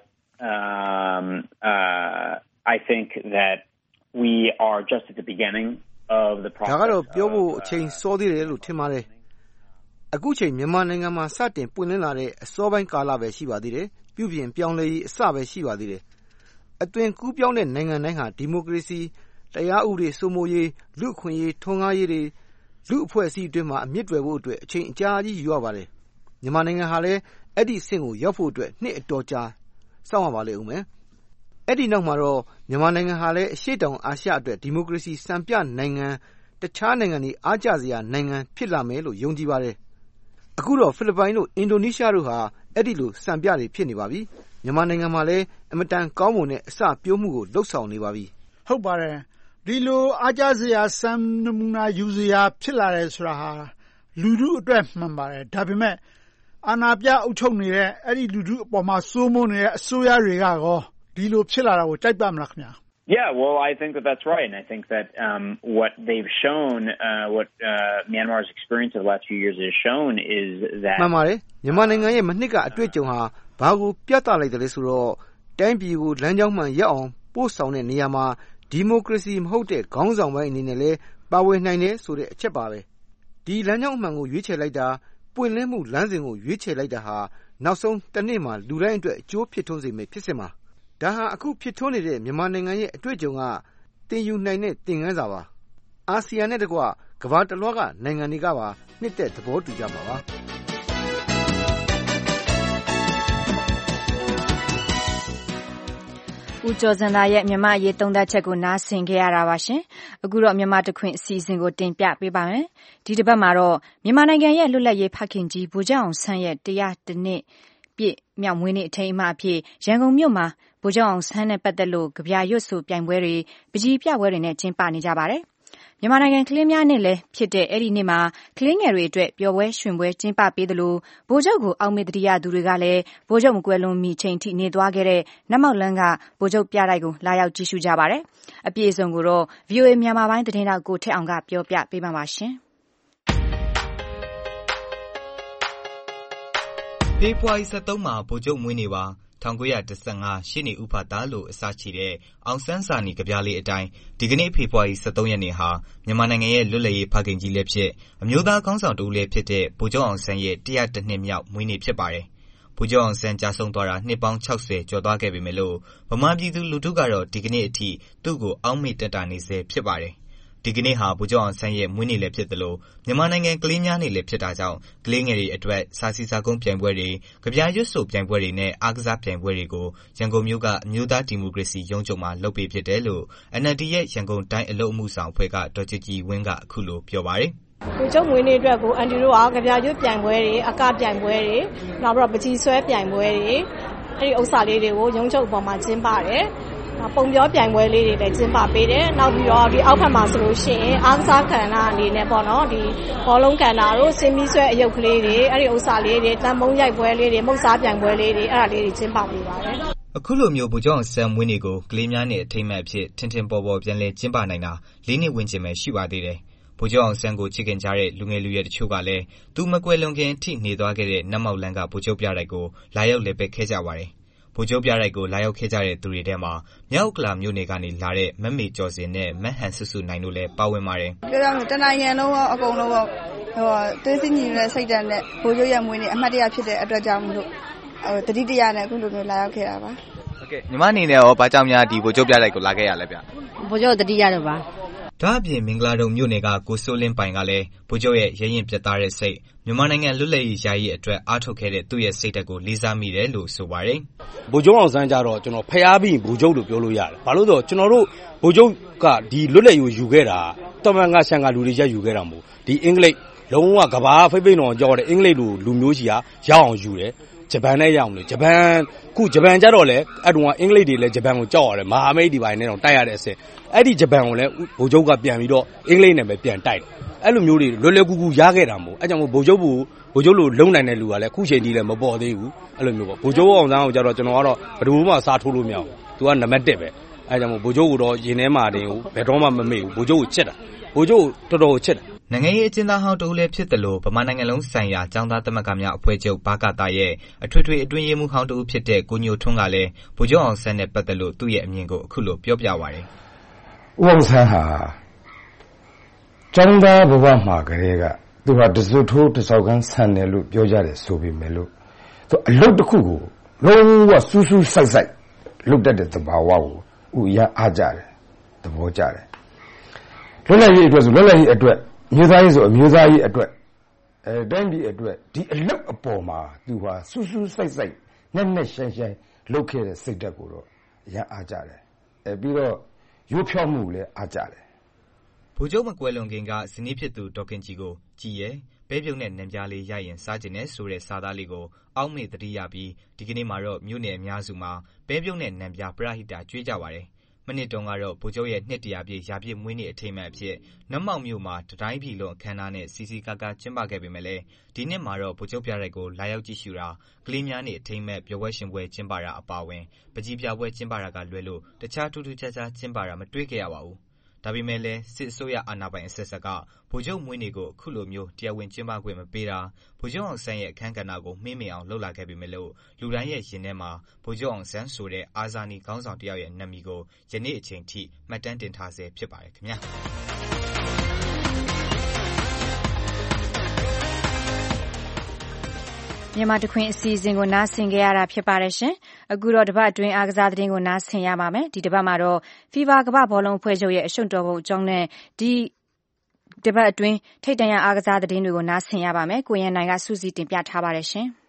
I think that we are just at the beginning of the process. ဒါကတော့ပြောဖို့အချိန်စောသေးတယ်လို့ထင်ပါတယ်အခုချိန်မြန်မာနိုင်ငံမှာစတင်ပွင့်လင်းလာတဲ့အစောပိုင်းကာလပဲရှိပါသေးတယ်ပြုပြင်ပြောင်းလဲရေးအစပဲရှိပါသေးတယ်အသွင်ကူးပြောင်းတဲ့နိုင်ငံတိုင်းဟာဒီမိုကရေစီတရားဥပဒေစိုးမိုးရေးလူ့အခွင့်အရေးထွန်းကားရေးတွေလူ့အဖွဲ့အစည်းအတွင်းမှာအမြင့်တွယ်ဖို့အတွက်အချိန်အကြာကြီးယူရပါတယ်မြန်မာနိုင်ငံဟာလည်းအဲ့ဒီအဆင့်ကိုရောက်ဖို့အတွက်နှစ်အတော်ကြာစောင့်ရပါလိမ့်ဦးမယ်အဲ့ဒီနောက်မှာတော့မြန်မာနိုင်ငံဟာလည်းအရှေ့တောင်အာရှအတွက်ဒီမိုကရေစီစံပြနိုင်ငံတခြားနိုင်ငံတွေအားကျစရာနိုင်ငံဖြစ်လာမယ်လို့ယုံကြည်ပါတယ်အခုတော့ဖိလစ်ပိုင်တို့အင်ဒိုနီးရှားတို့ဟာအဲ့ဒီလိုစံပြတွေဖြစ်နေပါပြီမြန်မာနိုင်ငံမှာလည်းအမတန်ကောင်းမွန်တဲ့အစပျိုးမှုကိုလှုပ်ဆောင်နေပါပြီဟုတ်ပါတယ်ဒီလိုအားကျစရာစံနမူနာယူစရာဖြစ်လာတယ်ဆိုတာဟာလူထုအတွက်မှန်ပါတယ်ဒါပေမဲ့အာဏာပြအုပ်ချုပ်နေတဲ့အဲ့ဒီလူထုအပေါ်မှာစိုးမိုးနေတဲ့အစိုးရတွေကရောဒီလိုဖြစ်လာတာကိုကြိုက်ပါမလားခင်ဗျာ Yeah, well, I think that that's right. And I think that what they've shown, what Myanmar's experience of the last few years has shown is that... မှန်ပါတယ်မြန်မာနိုင်ငံရဲ့မနှစ်ကအတွေ့အကြုံဟာဘာကိုပြသလိုက်တယ်လဲဆိုတော့တိုင်းပြည်ကိုလမ်းကြောင်းမှန်ရောက်အောင်ပို့ဆောင်တဲ့နေရာမှာဒီမိုကရေစီမဟုတ်တဲ့ခေါင်းဆောင်ပိုင်းအနေနဲ့လည်းပါဝင်နိုင်တယ်ဆိုတဲ့အချက်ပါပဲဒီလမ်းကြောင်းမှန်ကိုရွေးချယ်လိုက်တာပွင့်လင်းမှုလမ်းစဉ်ကိုရွေးချယ်လိုက်တာဟာနောက်ဆုံးတစ်နေ့မှာလူတိုင်းအတွက်အကျိုးဖြစ်ထွန်းစေမယ့်ဖြစ်စဉ်ပါဒါဟာအခုဖြစ်ထွန်းနေတဲ့မြန်မာနိုင်ငံရဲ့အတွေ့အကြုံကတင်ယူနိုင်တဲ့သင်ခန်းစာပါအာဆီယံနဲ့တကွကမ္ဘာတစ်လွှားကနိုင်ငံတွေကပါနှစ်သက်သဘောတူကြမှာပါဦးကျော်စံသာရဲ့မြန်မာအရေးသုံးသပ်ချက်ကိုနားဆင်ခဲ့ရတာပါရှင်အခုတော့မြန်မာတခွင်အစီအစဉ်ကိုတင်ပြပေးပါမယ်ဒီတစ်ပတ်မှာတော့မြန်မာနိုင်ငံရဲ့လွတ်လပ်ရေးဖခင်ကြီးဗိုလ်ချုပ်အောင်ဆန်းရဲ့100နှစ်ပြည့်မြောက်မွေးနေ့အထိမ်းအမှတ်အဖြစ်ရန်ကုန်မြို့မှာဗိုလ်ချုပ်အောင်ဆန်းနဲ့ပတ်သက်လို့ကြပြရွတ်ဆိုပြိုင်ပွဲတွေပကြီးပြပွဲတွေနဲ့ကျင်းပနေကြပါတယ်မြန်မာနိုင်ငံကလေးများနဲ့လည်းဖြစ်တဲ့အဲ့ဒီနေ့မှာကလေးငယ်တွေအတွက်ပျော်ပွဲရွှင်ပွဲကျင်းပပေးသလိုဗိုလ်ချုပ်ကိုအောက်မေ့တတိယသူတွေကလည်းဗိုလ်ချုပ်မကွယ်လွန်မီချိန်ထိနေသွားခဲ့တဲ့နတ်မောက်လန်းကဗိုလ်ချုပ်ပြတိုက်ကိုလာရောက်ကြည့်ရှုကြပါတယ်အပြည့်အစုံကိုတော့ VOA မြန်မာပိုင်းသတင်းတောက်ကိုထက်အောင်ကပြောပြပေးပါပါရှင်ဖေဖော်ဝါရီ 23 မှာဗိုလ်ချုပ်မွေးနေ့ပါ1915ရှစ်နေဥဖာသားလို့အစရှိတဲ့အောင်ဆန်းစာနီကဗျာလေးအတိုင်းဒီကနေ့ဖေဖော်ဝါရီ 23 ရက်နေ့ဟာမြန်မာနိုင်ငံရဲ့လွတ်လပ်ရေးဖခင်ကြီးလည်းဖြစ်အမျိုးသားခေါင်းဆောင်တဦးလည်းဖြစ်တဲ့ဗိုလ်ချုပ်အောင်ဆန်းရဲ့100 နှစ်မြောက်မွေးနေ့ဖြစ်ပါတယ်ဗိုလ်ချုပ်အောင်ဆန်းကြာဆုံးသွားတာနှစ်ပေါင်း60ကျော်သွားခဲ့ပြီမဲ့လို့ဗမာပြည်သူလူထုကတော့ဒီကနေ့အထိသူ့ကိုအောက်မေ့တတနေစေဖြစ်ပါတယ်ဒီကနေ့ဟာဗိုလ်ချုပ်အောင်ဆန်းရဲ့မွေးနေ့လည်းဖြစ်သလိုမြန်မာနိုင်ငံကလေးများနေ့လည်းဖြစ်တာကြောင့်ကလေးငယ်တွေအတွက်စာစီစာကုန်းပြိုင်ပွဲတွေကြပြရွတ်ဆိုပြိုင်ပွဲတွေနဲ့အားကစားပြိုင်ပွဲတွေကိုရန်ကုန်မြို့ကအမျိုးသားဒီမိုကရေစီရုံးချုပ်မှာလုပ်ပေးဖြစ်တယ်လို့ NLD ရဲ့ရန်ကုန်တိုင်းအလုပ်အမှုဆောင်အဖွဲ့ကဒေါ်ကြည်ကြည်ဝင်းကအခုလိုပြောပါတယ်ဗိုလ်ချုပ်မွေးနေ့အတွက်ကိုအန်တီတို့ကကြပြရွတ်ပြိုင်ပွဲတွေအကပြိုင်ပွဲတွေနောက်ပြီးတော့ပကြီးဆွဲပြိုင်ပွဲတွေအဲ့ဒီဥစ္စာလေးတွေကိုရုံးချုပ်ပေါ်မှာကျင်းပတယ်ပုံပြောပြိုင်ပွဲလေးတွေလည်းကျင်းပပေးတယ်နောက်ပြီးတော့ဒီအောက်ဖက်မှာဆိုလို့ရှိရင်အားကစားကဏ္ဍအနေနဲ့ပေါ့နော်ဒီဘောလုံးကဏ္ဍတို့စင်မီဆွဲအယုတ်ကလေးတွေအဲ့ဒီဥစ္စာလေးတွေတန်ပုံးရိုက်ပွဲလေးတွေမုတ်စားပြိုင်ပွဲလေးတွေအဲ့ဒါလေးတွေကျင်းပပေးပါတယ်အခုလိုမျိုးဗိုလ်ချုပ်အောင်ဆန်းမွေးနေ့ကိုကလေးများနဲ့အထိမ်းအမှတ်အဖြစ်ထင်ထင်ပေါ်ပေါ်ပြန်လည်ကျင်းပနိုင်တာ၄နှစ်ဝန်းကျင်ပဲရှိပါသေးတယ်ဗိုလ်ချုပ်အောင်ဆန်းကိုချစ်ခင်ကြတဲ့လူငယ်လူရွယ်တချို့ကလည်းသူမကွယ်လွန်ခင်အထိနေသွားခဲ့တဲ့နတ်မောက်လန်းကဗိုလ်ချုပ်ပြတိုက်ကိုလာရောက်လည်ပတ်ခဲ့ကြပါတယ်ဗိုလ်ချုပ်ပြတိုက်ကိုလာရောက်ခဲ့ကြတဲ့သူတွေထဲမှာမြောက်ဥက္ကလာမြို့နယ်ကနေလာတဲ့မမေကျော်စင်နဲ့မဟန်စုစုနိုင်တို့လည်းပါဝင်ပါတယ်ပြောရမယ်တနိုင်ငံလုံးရောအကုန်လုံးရောသွေးစည်းညီတဲ့စိတ်ဓာတ်နဲ့ဗိုလ်ချုပ်ရဲ့မွေးနေ့အမှတ်တရဖြစ်တဲ့အတွက်ကြောင့်မလို့တတိတရနဲ့အခုလိုမျိုးလာရောက်ခဲ့တာပါဟုတ်ကဲ့ညီမအနေနဲ့ရောဘာကြောင့်များဒီဗိုလ်ချုပ်ပြတိုက်ကိုလာခဲ့ရလဲဗျဗိုလ်ချုပ်တတိယတော့ပါဒါအပြင်မင်္ဂလာတုံမြို့နယ်ကကိုစိုးလင်းပိုင်ကလည်းဗိုလ်ချုပ်ရဲ့ရဲရင်ပြတ်သားတဲ့စိတ်မြန်မာနိုင်ငံလွတ်လပ်ရေးယာယီအတွက်အားထုတ်ခဲ့တဲ့သူ့ရဲ့စိတ်ဓာတ်ကိုလေးစားမိတယ်လို့ဆိုပါတယ်ဗိုလ်ချုပ်အောင်ဆန်းကြတော့ကျွန်တော်ဖျားပြီးဗိုလ်ချုပ်လို့ပြောလို့ရတယ်ဘာလို့ဆိုတော့ကျွန်တော်တို့ဗိုလ်ချုပ်ကဒီလွတ်လပ်ရေးယူခဲ့တာတမန်ကရှန်ကလူတွေရက်ယူခဲ့တာမဟုတ်ဒီအင်္ဂလိပ်လုံးဝကဘာဖိပိတ်တော်ကြောက်တဲ့အင်္ဂလိပ်လူမျိုးကြီးကရောက်အောင်ယူတယ်ဂျပန်နဲ့ရောက်တယ်ဂျပန်ကြတော့လေအဲ့တုန်းကအင်္ဂလိပ်တွေလည်းဂျပန်ကိုကြောက်ရတယ်မဟာမိတ်ဒီပိုင်းနဲ့တော့တိုက်ရတဲ့အဆင့်အဲ့ဒီဂျပန်ကိုလည်းဗိုလ်ချုပ်ကပြန်ပြီးတော့အင်္ဂလိပ်နဲ့ပဲပြန်တိုက်တယ်အဲ့လိုမျိုးတွေလွယ်လွယ်ကူကူရခဲ့တာမဟုတ်အဲ့ကြောင့်ဗိုလ်ချုပ်လိုလုံနိုင်တဲ့လူကလည်းခုချိန်ကြီးလည်းမပေါ်သေးဘူးအဲ့လိုမျိုးပေါ့ဗိုလ်ချုပ်အောင်ဆန်းကိုကြတော့ကျွန်တော်ကတော့ဘယ်သူမှစားထိုးလို့မရဘူးသူကနံပါတ်1ပဲအဲ့ကြောင့်ဗိုလ်ချုပ်ကတော့ရင်ထဲမှာတင်ဘယ်တော့မှမမေ့ဘူးဗိုလ်ချုပ်ကိုချစ်တာဗိုလ်ချုပ်တော်တော်ချစ်တယ်နိုင်ငံရေးအကျဉ်းသားဟောင်းတဦးလည်းဖြစ်တယ်လို့ဗမာနိုင်ငံလုံးဆိုင်ရာကျောင်းသားသမဂ္ဂများအဖွဲ့ချုပ်ဘကသရဲ့အထွေထွေအတွင်းရေးမှူးဟောင်းတဦးဖြစ်တဲ့ကိုညိုထွန်းကလည်းဗိုလ်ချုပ်အောင်ဆန်းနဲ့ပတ်သက်လို့သူ့ရဲ့အမြင်ကိုအခုလိုပြောပြပါတယ်ဦးအောင်ဆန်းဟာကျောင်းသားဘဝမှာကလေးကသူဟာတစွတ်ထိုးတစောက်ကန်းဆန်တယ်လို့ပြောကြတယ်ဆိုပေမဲ့လို့သူအလုပ်တစ်ခုကိုလုံးဝစူးစူးစိုက်စိုက်လုပ်တတ်တဲ့သဘာဝကိုဦးရအားကြတယ်သဘောကျတယ်လွတ်လပ်ရေးအတွက်ဆိုလွတ်လပ်ရေးအတွက်မျိုးသားရေးဆိုအမျိုးသားရေးအတွက်တိုင်းပြည်အတွက်ဒီအလုပ်အပေါ်မှာသူဟာစူးစူးစိုက်စိုက်နဲ့ရှင်းရှင်းလုပ်ခဲ့တဲ့စိတ်ဓာတ်ကိုတော့ရအားကြတယ်ပြီးတော့ရိုးဖြောက်မှုလည်းအားကြတယ်ဗိုလ်ချုပ်မကွယ်လွန်ခင်ကဇနီးဖြစ်သူဒေါက်ခင်ကြီးကိုကြည်ရဲပဲပြုံနဲ့နံပြားလေးရရင်စားကျင်တဲ့ဆိုတဲ့စာသားလေးကိုအောက်မေ့တတိယပြီးဒီကနေ့မှာတော့မြို့နယ်အများစုမှာပဲပြုံနဲ့နံပြားပရဟိတကျွေးကြပါတယ်မနစ်တုန်းကတော့ဗိုလ်ချုပ်ရဲ့နှစ်တရာပြည့်ရာပြည့်မွေးနေ့အထိမ်းအမှတ်အဖြစ်နတ်မောက်မြို့မှာတတိုင်းပြည်လုံးအခမ်းအနားနဲ့စီစီကားကားကျင်းပခဲ့ပေမဲ့လည်းဒီနှစ်မှာတော့ဗိုလ်ချုပ်ပြတိုက်ကိုလာရောက်ကြည့်ရှုတာကလေးများနေ့အထိမ်းအမှတ်ပျော်ပွဲရှင်ပွဲကျင်းပတာအပါအဝင်ပကြီးပြပွဲကျင်းပတာကလွဲလို့တခြားထူးထူးခြားခြားကျင်းပတာမတွေ့ခဲ့ရပါဘူးဒါပေမဲ့လည်းစစ်အစိုးရအာဏာပိုင်အဆက်ဆက်ကဗိုလ်ချုပ်မွေးနေ့ကိုအခုလိုမျိုးတရားဝင်ကျင်းပခွင့်မပေးတာဗိုလ်ချုပ်အောင်ဆန်းရဲ့အခမ်းကဏ္ဍကိုမှေးမှိန်အောင်လုပ်လာခဲ့ပေမဲ့လို့လူတိုင်းရဲ့ရင်ထဲမှာဗိုလ်ချုပ်အောင်ဆန်းဆိုတဲ့အာဇာနည်ခေါင်းဆောင်တယောက်ရဲ့နာမည်ကိုယနေ့အချိန်ထိမှတ်တမ်းတင်ထားဆဲဖြစ်ပါတယ်ခင်ဗျာမြန်မာတခွင်အစီအစဉ်ကိုနားဆင်ကြရတာဖြစ်ပါတယ်ရှင်။အခုတော့တပတ်အတွင်းအားကစားသတင်းကိုနားဆင်ရပါမယ်။ဒီတပတ်မှာတော့ FIFA ကမ္ဘာဘောလုံးအဖွဲ့ချုပ်ရဲ့အရှုံးတော်ပုံအကြောင်းနဲ့ဒီတပတ်အတွင်းထိပ်တန်းရအားကစားသတင်းတွေကိုနားဆင်ရပါမယ်။ကိုရန်နိုင်ကစူးစီးတင်ပြထားပါတယ်ရှင်။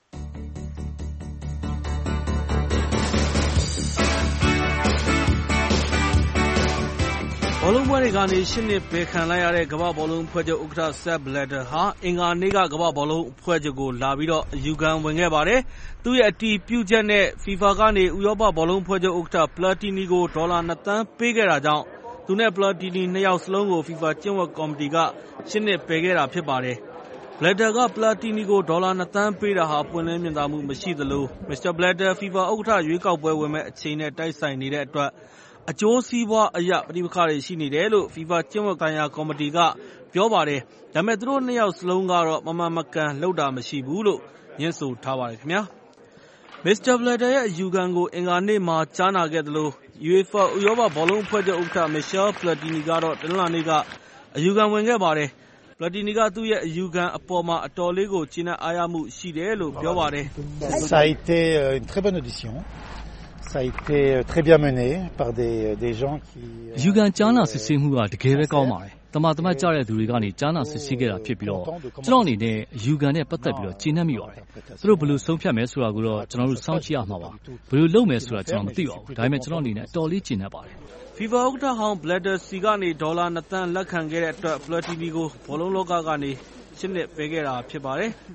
ဘောလုံးပွဲတွေကနေ8နှစ်ပယ်ခံလိုက်ရတဲ့ကမ္ဘာဘောလုံးအဖွဲ့ချုပ်ဥက္ကဋ္ဌ Sepp Blatter ဟာအင်္ဂါနေ့ကကမ္ဘာဘောလုံးအဖွဲ့ချုပ်ကိုလာပြီးတော့အယူခံဝင်ခဲ့ပါတယ်။သူ့ရဲ့အတည်ပြုချက်နဲ့ FIFA ကနေဥရောပဘောလုံးအဖွဲ့ချုပ်ဥက္ကဋ္ဌ Platini ကိုဒေါ်လာ2 သန်းပေးခဲ့တာကြောင့်သူနဲ့ Platini 2 ယောက်စလုံးကို FIFA ကျင့်ဝတ်ကော်မတီက8နှစ်ပယ်ခဲ့တာဖြစ်ပါတယ်။ Blatter က Platini ကိုဒေါ်လာ2 သန်းပေးတာဟာပွင့်လင်းမြင်သာမှုမရှိသလို Mr. Blatter FIFA ဥက္ကဋ္ဌရွေးကောက်ပွဲဝင်မဲ့အချိန်နဲ့တိုက်ဆိုင်နေတဲ့အတွက်အကျိုးစီးပွားအရပဋိပက္ခတွေရှိနေတယ်လို့ FIFA ကျင့်ဝတ်ဆိုင်ရာကော်မတီကပြောပါတယ်။ဒါပေမဲ့သူတို့2 ယောက်စလုံးကတော့မမှန်မကန်လုပ်တာမရှိဘူးလို့ညွှန်းဆိုထားပါတယ်ခင်ဗျာ။ Mr. Blatter ရဲ့အယူခံကိုအင်္ဂါနေ့မှာကြားနာခဲ့သလို UEFA ဥရောပဘောလုံးအဖွဲ့ချုပ်ဥက္ကဋ္ဌ Michel Platini ကတော့တနင်္လာနေ့ကအယူခံဝင်ခဲ့ပါတယ်။ Platini ကသူ့ရဲ့အယူခံအပေါ်မှာအတော်လေးကိုကျေနပ်အားရမှုရှိတယ်လို့ပြောပါတယ်။ Ça a été une très bonne audition. Ça a été très bien mené par des gens qui ယူကန်ကြားနာစစ်ဆေးမှုကတကယ်ပဲကောင်းပါတယ်။တမတ်ကြတဲ့သူတွေကနေကြားနာစစ်ဆေးခဲ့တာဖြစ်ပြီးတော့ကျွန်တော်အနေနဲ့ယူကန်နဲ့ပတ်သက်ပြီးတော့ကျေနပ်မိပါတယ်။သူတို့ဘယ်လိုဆုံးဖြတ်မယ်ဆိုတာကိုတော့ကျွန်တော်တို့စောင့်ကြည့်ရမှာပါ။ဘယ်လိုလုပ်မယ်ဆိုတာကျွန်တော်မသိပါဘူး။ဒါပေမဲ့ကျွန်တော်အနေနဲ့အတော်လေးကျေနပ်ပါတယ်။ FIFA ဥက္ကဋ္ဌဟောင်း Blatter ဆီကနေဒေါ်လာ2 သန်းလက်ခံခဲ့တဲ့အတွက် Platini ကိုဘောလုံးလောကကနေ8 နှစ်ပေးခဲ့တာဖြစ်ပါတယ်။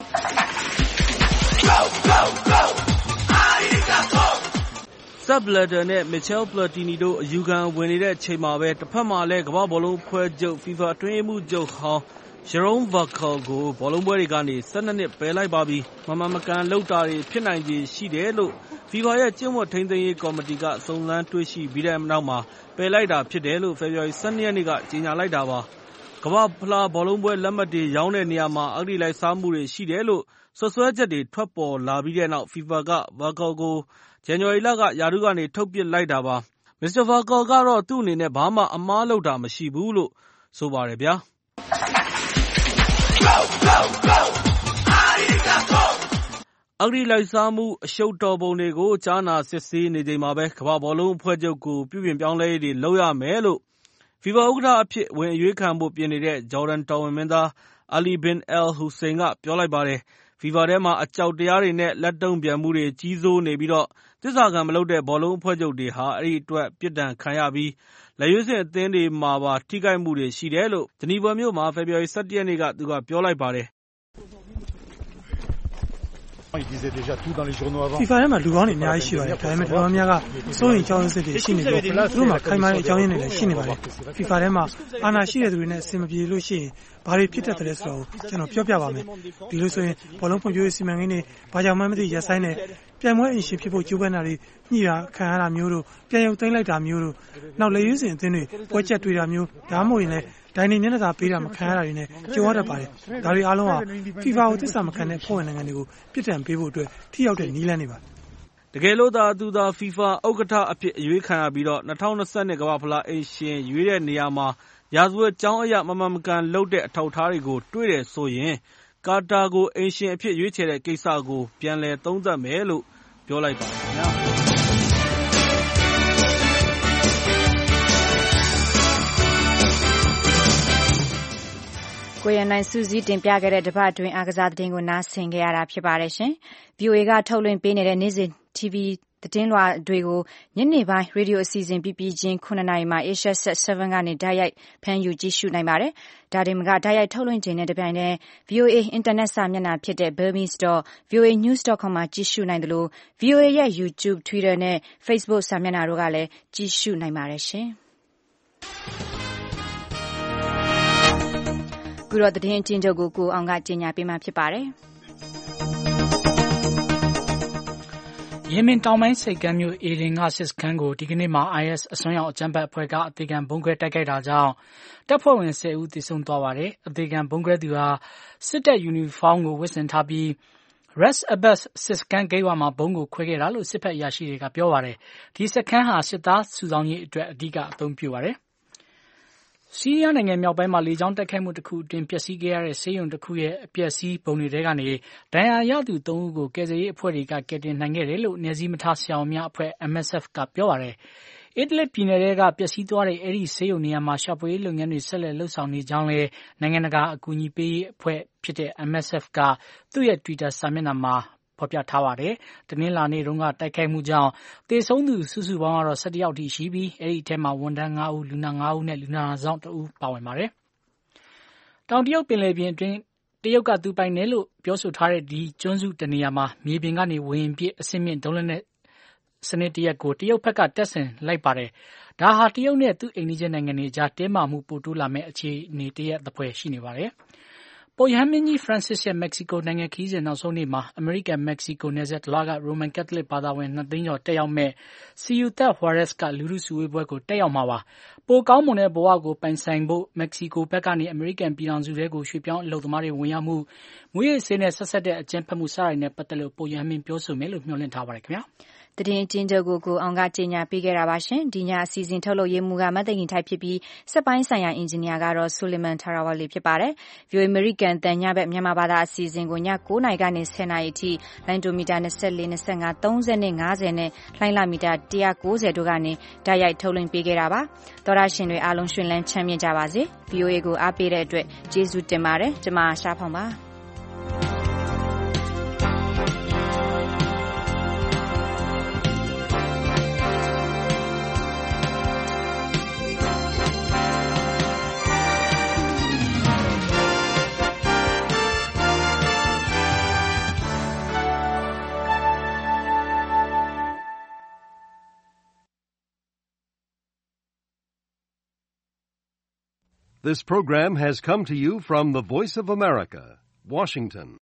Sepp Blatter နဲ့ Michel Platini တို့အယူခံဝင်နေတဲ့အချိန်မှာပဲတစ်ဖက်မှာလည်းကမ္ဘာဘောလုံးအဖွဲ့ချုပ် FIFA အတွင်းရေးမှူးချုပ်ဟောင်း Jerome Vacca ကိုဘောလုံးပွဲတွေကနေ12 နှစ်ပယ်လိုက်ပါပြီ။မမှန်မကန်လုပ်တာတွေဖြစ်နိုင်ခြေရှိတယ်လို့ FIFA ရဲ့ကျင့်ဝတ်ထိန်းသိမ်းရေးကော်မတီကစုံစမ်းတွေ့ရှိပြီးတဲ့နောက်မှာပယ်လိုက်တာဖြစ်တယ်လို့ ဖေဖော်ဝါရီ 12 ရက်နေ့ကကြေညာလိုက်တာပါ။ကမ္ဘာ့ဖလားဘောလုံးပွဲလက်မှတ်တွေရောင်းတဲ့နေရာမှာအဂတိလိုက်စားမှုတွေရှိတယ်လို့စွပ်စွဲချက်တွေထွက်ပေါ်လာပြီးတဲ့နောက် FIFA က Vacca ကိုဇန်နဝါရီလကရာထူးကနေထုတ်ပစ်လိုက်တာပါ။ Mr. Vacca ကတော့သူ့အနေနဲ့ဘာမှအမှားလုပ်တာမရှိဘူးလို့ဆိုပါတယ်ဗျာ။အဂတိလိုက်စားမှုအရှုပ်တော်ပုံတွေကိုကြားနာစစ်ဆေးနေချိန်မှာပဲကမ္ဘာဘောလုံးအဖွဲ့ချုပ်ကိုပြုပြင်ပြောင်းလဲရေးတွေလုပ်ရမယ်လို့ FIFA ဥက္ကဋ္ဌအဖြစ်ဝင်အရွေးခံဖို့ပြင်နေတဲ့ဂျော်ဒန်တော်ဝင်မင်းသား Ali bin Al Hussein ကပြောလိုက်ပါတယ်။ FIFA ထဲမှာအကြောက်တရားတွေနဲ့လက်တုံ့ပြန်မှုတွေကြီးစိုးနေပြီးတော့သစ္စာခံမလုပ်တဲ့ဘောလုံးအဖွဲ့ချုပ်တွေဟာအဲ့ဒီအတွက်ပြစ်ဒဏ်ခံရပြီးလက်ရွေးစင်အသင်းတွေမှာပါထိခိုက်မှုတွေရှိတယ်လို့ဂျနီဗာမြို့မှာဖေဖော်ဝါရီ 17 ရက်နေ့ကသူကပြောလိုက်ပါတယ်။ FIFA ထဲမှာလူကောင်းတွေအများကြီးရှိပါတယ်။ဒါပေမဲ့တော်တော်များကစိုးရင်ကြောင်းစစ်တွေရှိနေပြီးသူတို့မှာခိုင်မာတဲ့အကြောင်းရင်းတွေလည်းရှိနေပါတယ်။ FIFA ထဲမှာအာဏာရှိတဲ့သူတွေနဲ့အဆင်မပြေလို့ရှိရင်ဘာတွေဖြစ်တတ်တယ်ဆိုတော့ကျွန်တော်ပြောပြပါမယ်။ဒီလိုဆိုရင်ဘောလုံးဖွံ့ဖြိုးရေးစီမံကိန်းတွေဘာကြောင့်မှမသိရပ်ဆိုင်းတဲ့ပြိုင်ပွဲအင်ရှင်ဖြစ်ဖို့ကြိုးပမ်းတာတွေညှိတာခံရတာမျိုးတို့ပြန်ရုပ်သိမ်းလိုက်တာမျိုးတို့နောက်လက်ရွေးစင်အသင်းတွေပွဲချက်တွေ့တာမျိုးဒါမှမဟုတ်ရင်လည်းဒိုင်နေမျက်နှာသာပေးတာမခံရတာတွေနဲ့ကြုံရတတ်ပါတယ်။ဒါတွေအားလုံးဟာ FIFA ကိုသစ္စာမခံတဲ့ဖွဲ့ဝင်နိုင်ငံတွေကိုပြစ်ဒဏ်ပေးဖို့အတွက်ထိရောက်တဲ့နည်းလမ်းတွေပါ။တကယ်လို့သာသူသာ FIFA ဥက္ကဋ္ဌအဖြစ်အရွေးခံရပြီးတော့2020ကမ္ဘာဖလားအိမ်ရှင်ရွေးတဲ့နေရာမှာရာဇဝတ်ကြောင်းအရမမှန်မကန်လုပ်တဲ့အထောက်အထားတွေကိုတွေ့တယ်ဆိုရင်ကာတာကိုအိမ်ရှင်အဖြစ်ရွေးချယ်တဲ့ကိစ္စကိုပြန်လည်သုံးသပ်မယ်လို့ပြောလိုက်ပါတယ်ခင်ဗျာ။ကိုရန်နိုင်စူးစီးတင်ပြခဲ့တဲ့တပတ်အတွင်းအားကစားသတင်းကိုနားဆင်ကြရတာဖြစ်ပါတယ်ရှင်။ VOA ကထုတ်လွှင့်ပေးနေတဲ့နေ့စဉ် TV သတင်းလွှာတွေကိုညနေပိုင်းရေဒီယိုအစီအစဉ်ပြီးချင်း9 နာရီမှာ Asia Set 7ကနေတိုက်ရိုက်ဖမ်းယူကြည့်ရှုနိုင်ပါတယ်။ဒါတင်မကတိုက်ရိုက်ထုတ်လွှင့်ခြင်းနဲ့တပြိုင်တည်း VOA အင်တာနက်စာမျက်နှာဖြစ်တဲ့ burmese.voanews.com မှာကြည့်ရှုနိုင်တယ်လို့ VOA ရဲ့ YouTube, Twitter နဲ့ Facebook စာမျက်နှာတို့ကလည်းကြည့်ရှုနိုင်ပါတယ်ရှင်။ခုတော့သတင်းအကျဉ်းချုပ်ကိုအောင်ကကြေညာပေးမှာဖြစ်ပါတယ်။ယီမင်တောင်ပိုင်းဆိပ်ကမ်းမြို့အေဒင်ကစစ်စခန်းကိုဒီကနေ့မှာ IS အစွန်းရောက်အကြမ်းဖက်အဖွဲ့ကအသေခံဗုံးခွဲတိုက်ခိုက်တာကြောင့်တပ်ဖွဲ့ဝင်10ဦးသေဆုံးသွားပါတယ်။အသေခံဗုံးခွဲသူဟာစစ်တပ်ယူနီဖောင်းကိုဝတ်ဆင်ထားပြီး Ras Abbas စစ်စခန်းဂိတ်ဝမှာဗုံးကိုခွဲခဲ့တာလို့စစ်ဖက်အရာရှိတွေကပြောပါတယ်။ဒီစခန်းဟာစစ်သားစုဆောင်းရေးအတွက်အဓိကအသုံးပြုပါတယ်။ဆီးရီးယားနိုင်ငံမြောက်ပိုင်းမှာလေကြောင်းတိုက်ခိုက်မှုတစ်ခုအတွင်းပျက်စီးခဲ့ရတဲ့ဆေးရုံတစ်ခုရဲ့အပျက်စီးပုံတွေထဲကနေဒဏ်ရာရသူ3ဦးကိုကယ်ဆယ်ရေးအဖွဲ့တွေကကယ်တင်နိုင်ခဲ့တယ်လို့နယ်စည်းမထားဆရာဝန်များအဖွဲ့ MSF ကပြောပါတယ်။ Idlib ပြည်နယ်ထဲကပျက်စီးသွားတဲ့အဲဒီဆေးရုံနေရာမှာရှာဖွေရေးလုပ်ငန်းတွေဆက်လက်လုပ်ဆောင်နေကြောင်းလည်းနိုင်ငံတကာအကူအညီပေးရေးအဖွဲ့ဖြစ်တဲ့ MSF ကသူ့ရဲ့ Twitter စာမျက်နှာမှာဖော်ပြထားပါတယ်။တနင်္လာနေ့တုန်းကတိုက်ခိုက်မှုကြောင့်သေဆုံးသူစုစုပေါင်းကတော့17ယောက်ထိရှိပြီးအဲဒီအထဲမှာဝန်ထမ်း9ဦးလူနာ9ဦးနဲ့လူနာဆောင်1ဦးပါဝင်ပါတယ်။တောင်တရုတ်ပင်လယ်ပြင်အတွင်းတရုတ်ကသူပိုင်တယ်လို့ပြောဆိုထားတဲ့ဒီကျွန်းစုတနေရာမှာမြေပြင်ကနေဝင်ပစ်အဆင့်မြင့်ဒုံးလက်နက်စနစ်တရက်ကိုတရုတ်ဘက်ကတပ်ဆင်လိုက်ပါတယ်။ဒါဟာတရုတ်နဲ့သူ့အိမ်နီးချင်းနိုင်ငံတွေကြားတင်းမာမှုပိုတိုးလာမဲ့အခြေအနေတရက်သဖွယ်ရှိနေပါတယ်။ပုပ်ရဟန်းမင်းကြီး Francis ရဲ့ Mexico နိုင်ငံခရီးစဉ်နောက်ဆုံးနေ့မှာအမေရိကန် Mexico နယ်စပ်တလွှားက Roman Catholic ဘာသာဝင်2 သိန်းကျော်တက်ရောက်မဲ့ Ciudad Juarez ကလူထုစုဝေးပွဲကိုတက်ရောက်မှာပါ။ပိုကောင်းမွန်တဲ့ဘဝကိုပိုင်ဆိုင်ဖို့ Mexico ဘက်ကနေအမေရိကန်ပြည်ထောင်စုထဲကိုရွှေ့ပြောင်းအလုပ်သမားတွေဝင်ရောက်မှုမွေးရေဆေးနဲ့ဆက်ဆက်တဲ့အကြမ်းဖက်မှုစတာတွေနဲ့ပတ်သက်လို့ပုပ်ရဟန်းမင်းပြောဆိုမယ်လို့မျှော်လင့်ထားပါတယ်ခင်ဗျာ။သတင်းအကျဉ်းချုပ်ကိုအောင်ကကြေညာပေးခဲ့တာပါရှင်။ဒီညအစီအစဉ်ထုတ်လုပ်ရေးမှူးကမတ်သိန်ထိုက်ဖြစ်ပြီးစက်ပိုင်းဆိုင်ရာအင်ဂျင်နီယာကတော့ဆူလီမန်ထာရာဝါလီဖြစ်ပါတယ်။ VOA American တန်ညဘက်မြန်မာဘာသာအစီအစဉ်ကိုည9:00နာရီကနေ10:00နာရီအထိလိုင်းဒိုမီတာ24 25 30နဲ့50နဲ့လိုင်းလာမီတာ190တို့ကနေတိုက်ရိုက်ထုတ်လွှင့်ပေးခဲ့တာပါ။သောရရှင်တွေအားလုံးရှင်လန်းချမ်းမြေ့ကြပါစေ။ VOA ကိုအားပေးတဲ့အတွက်ကျေးဇူးတင်ပါတယ်။ကျွန်မရှားဖောင်ပါ။ This program has come to you from the Voice of America, Washington.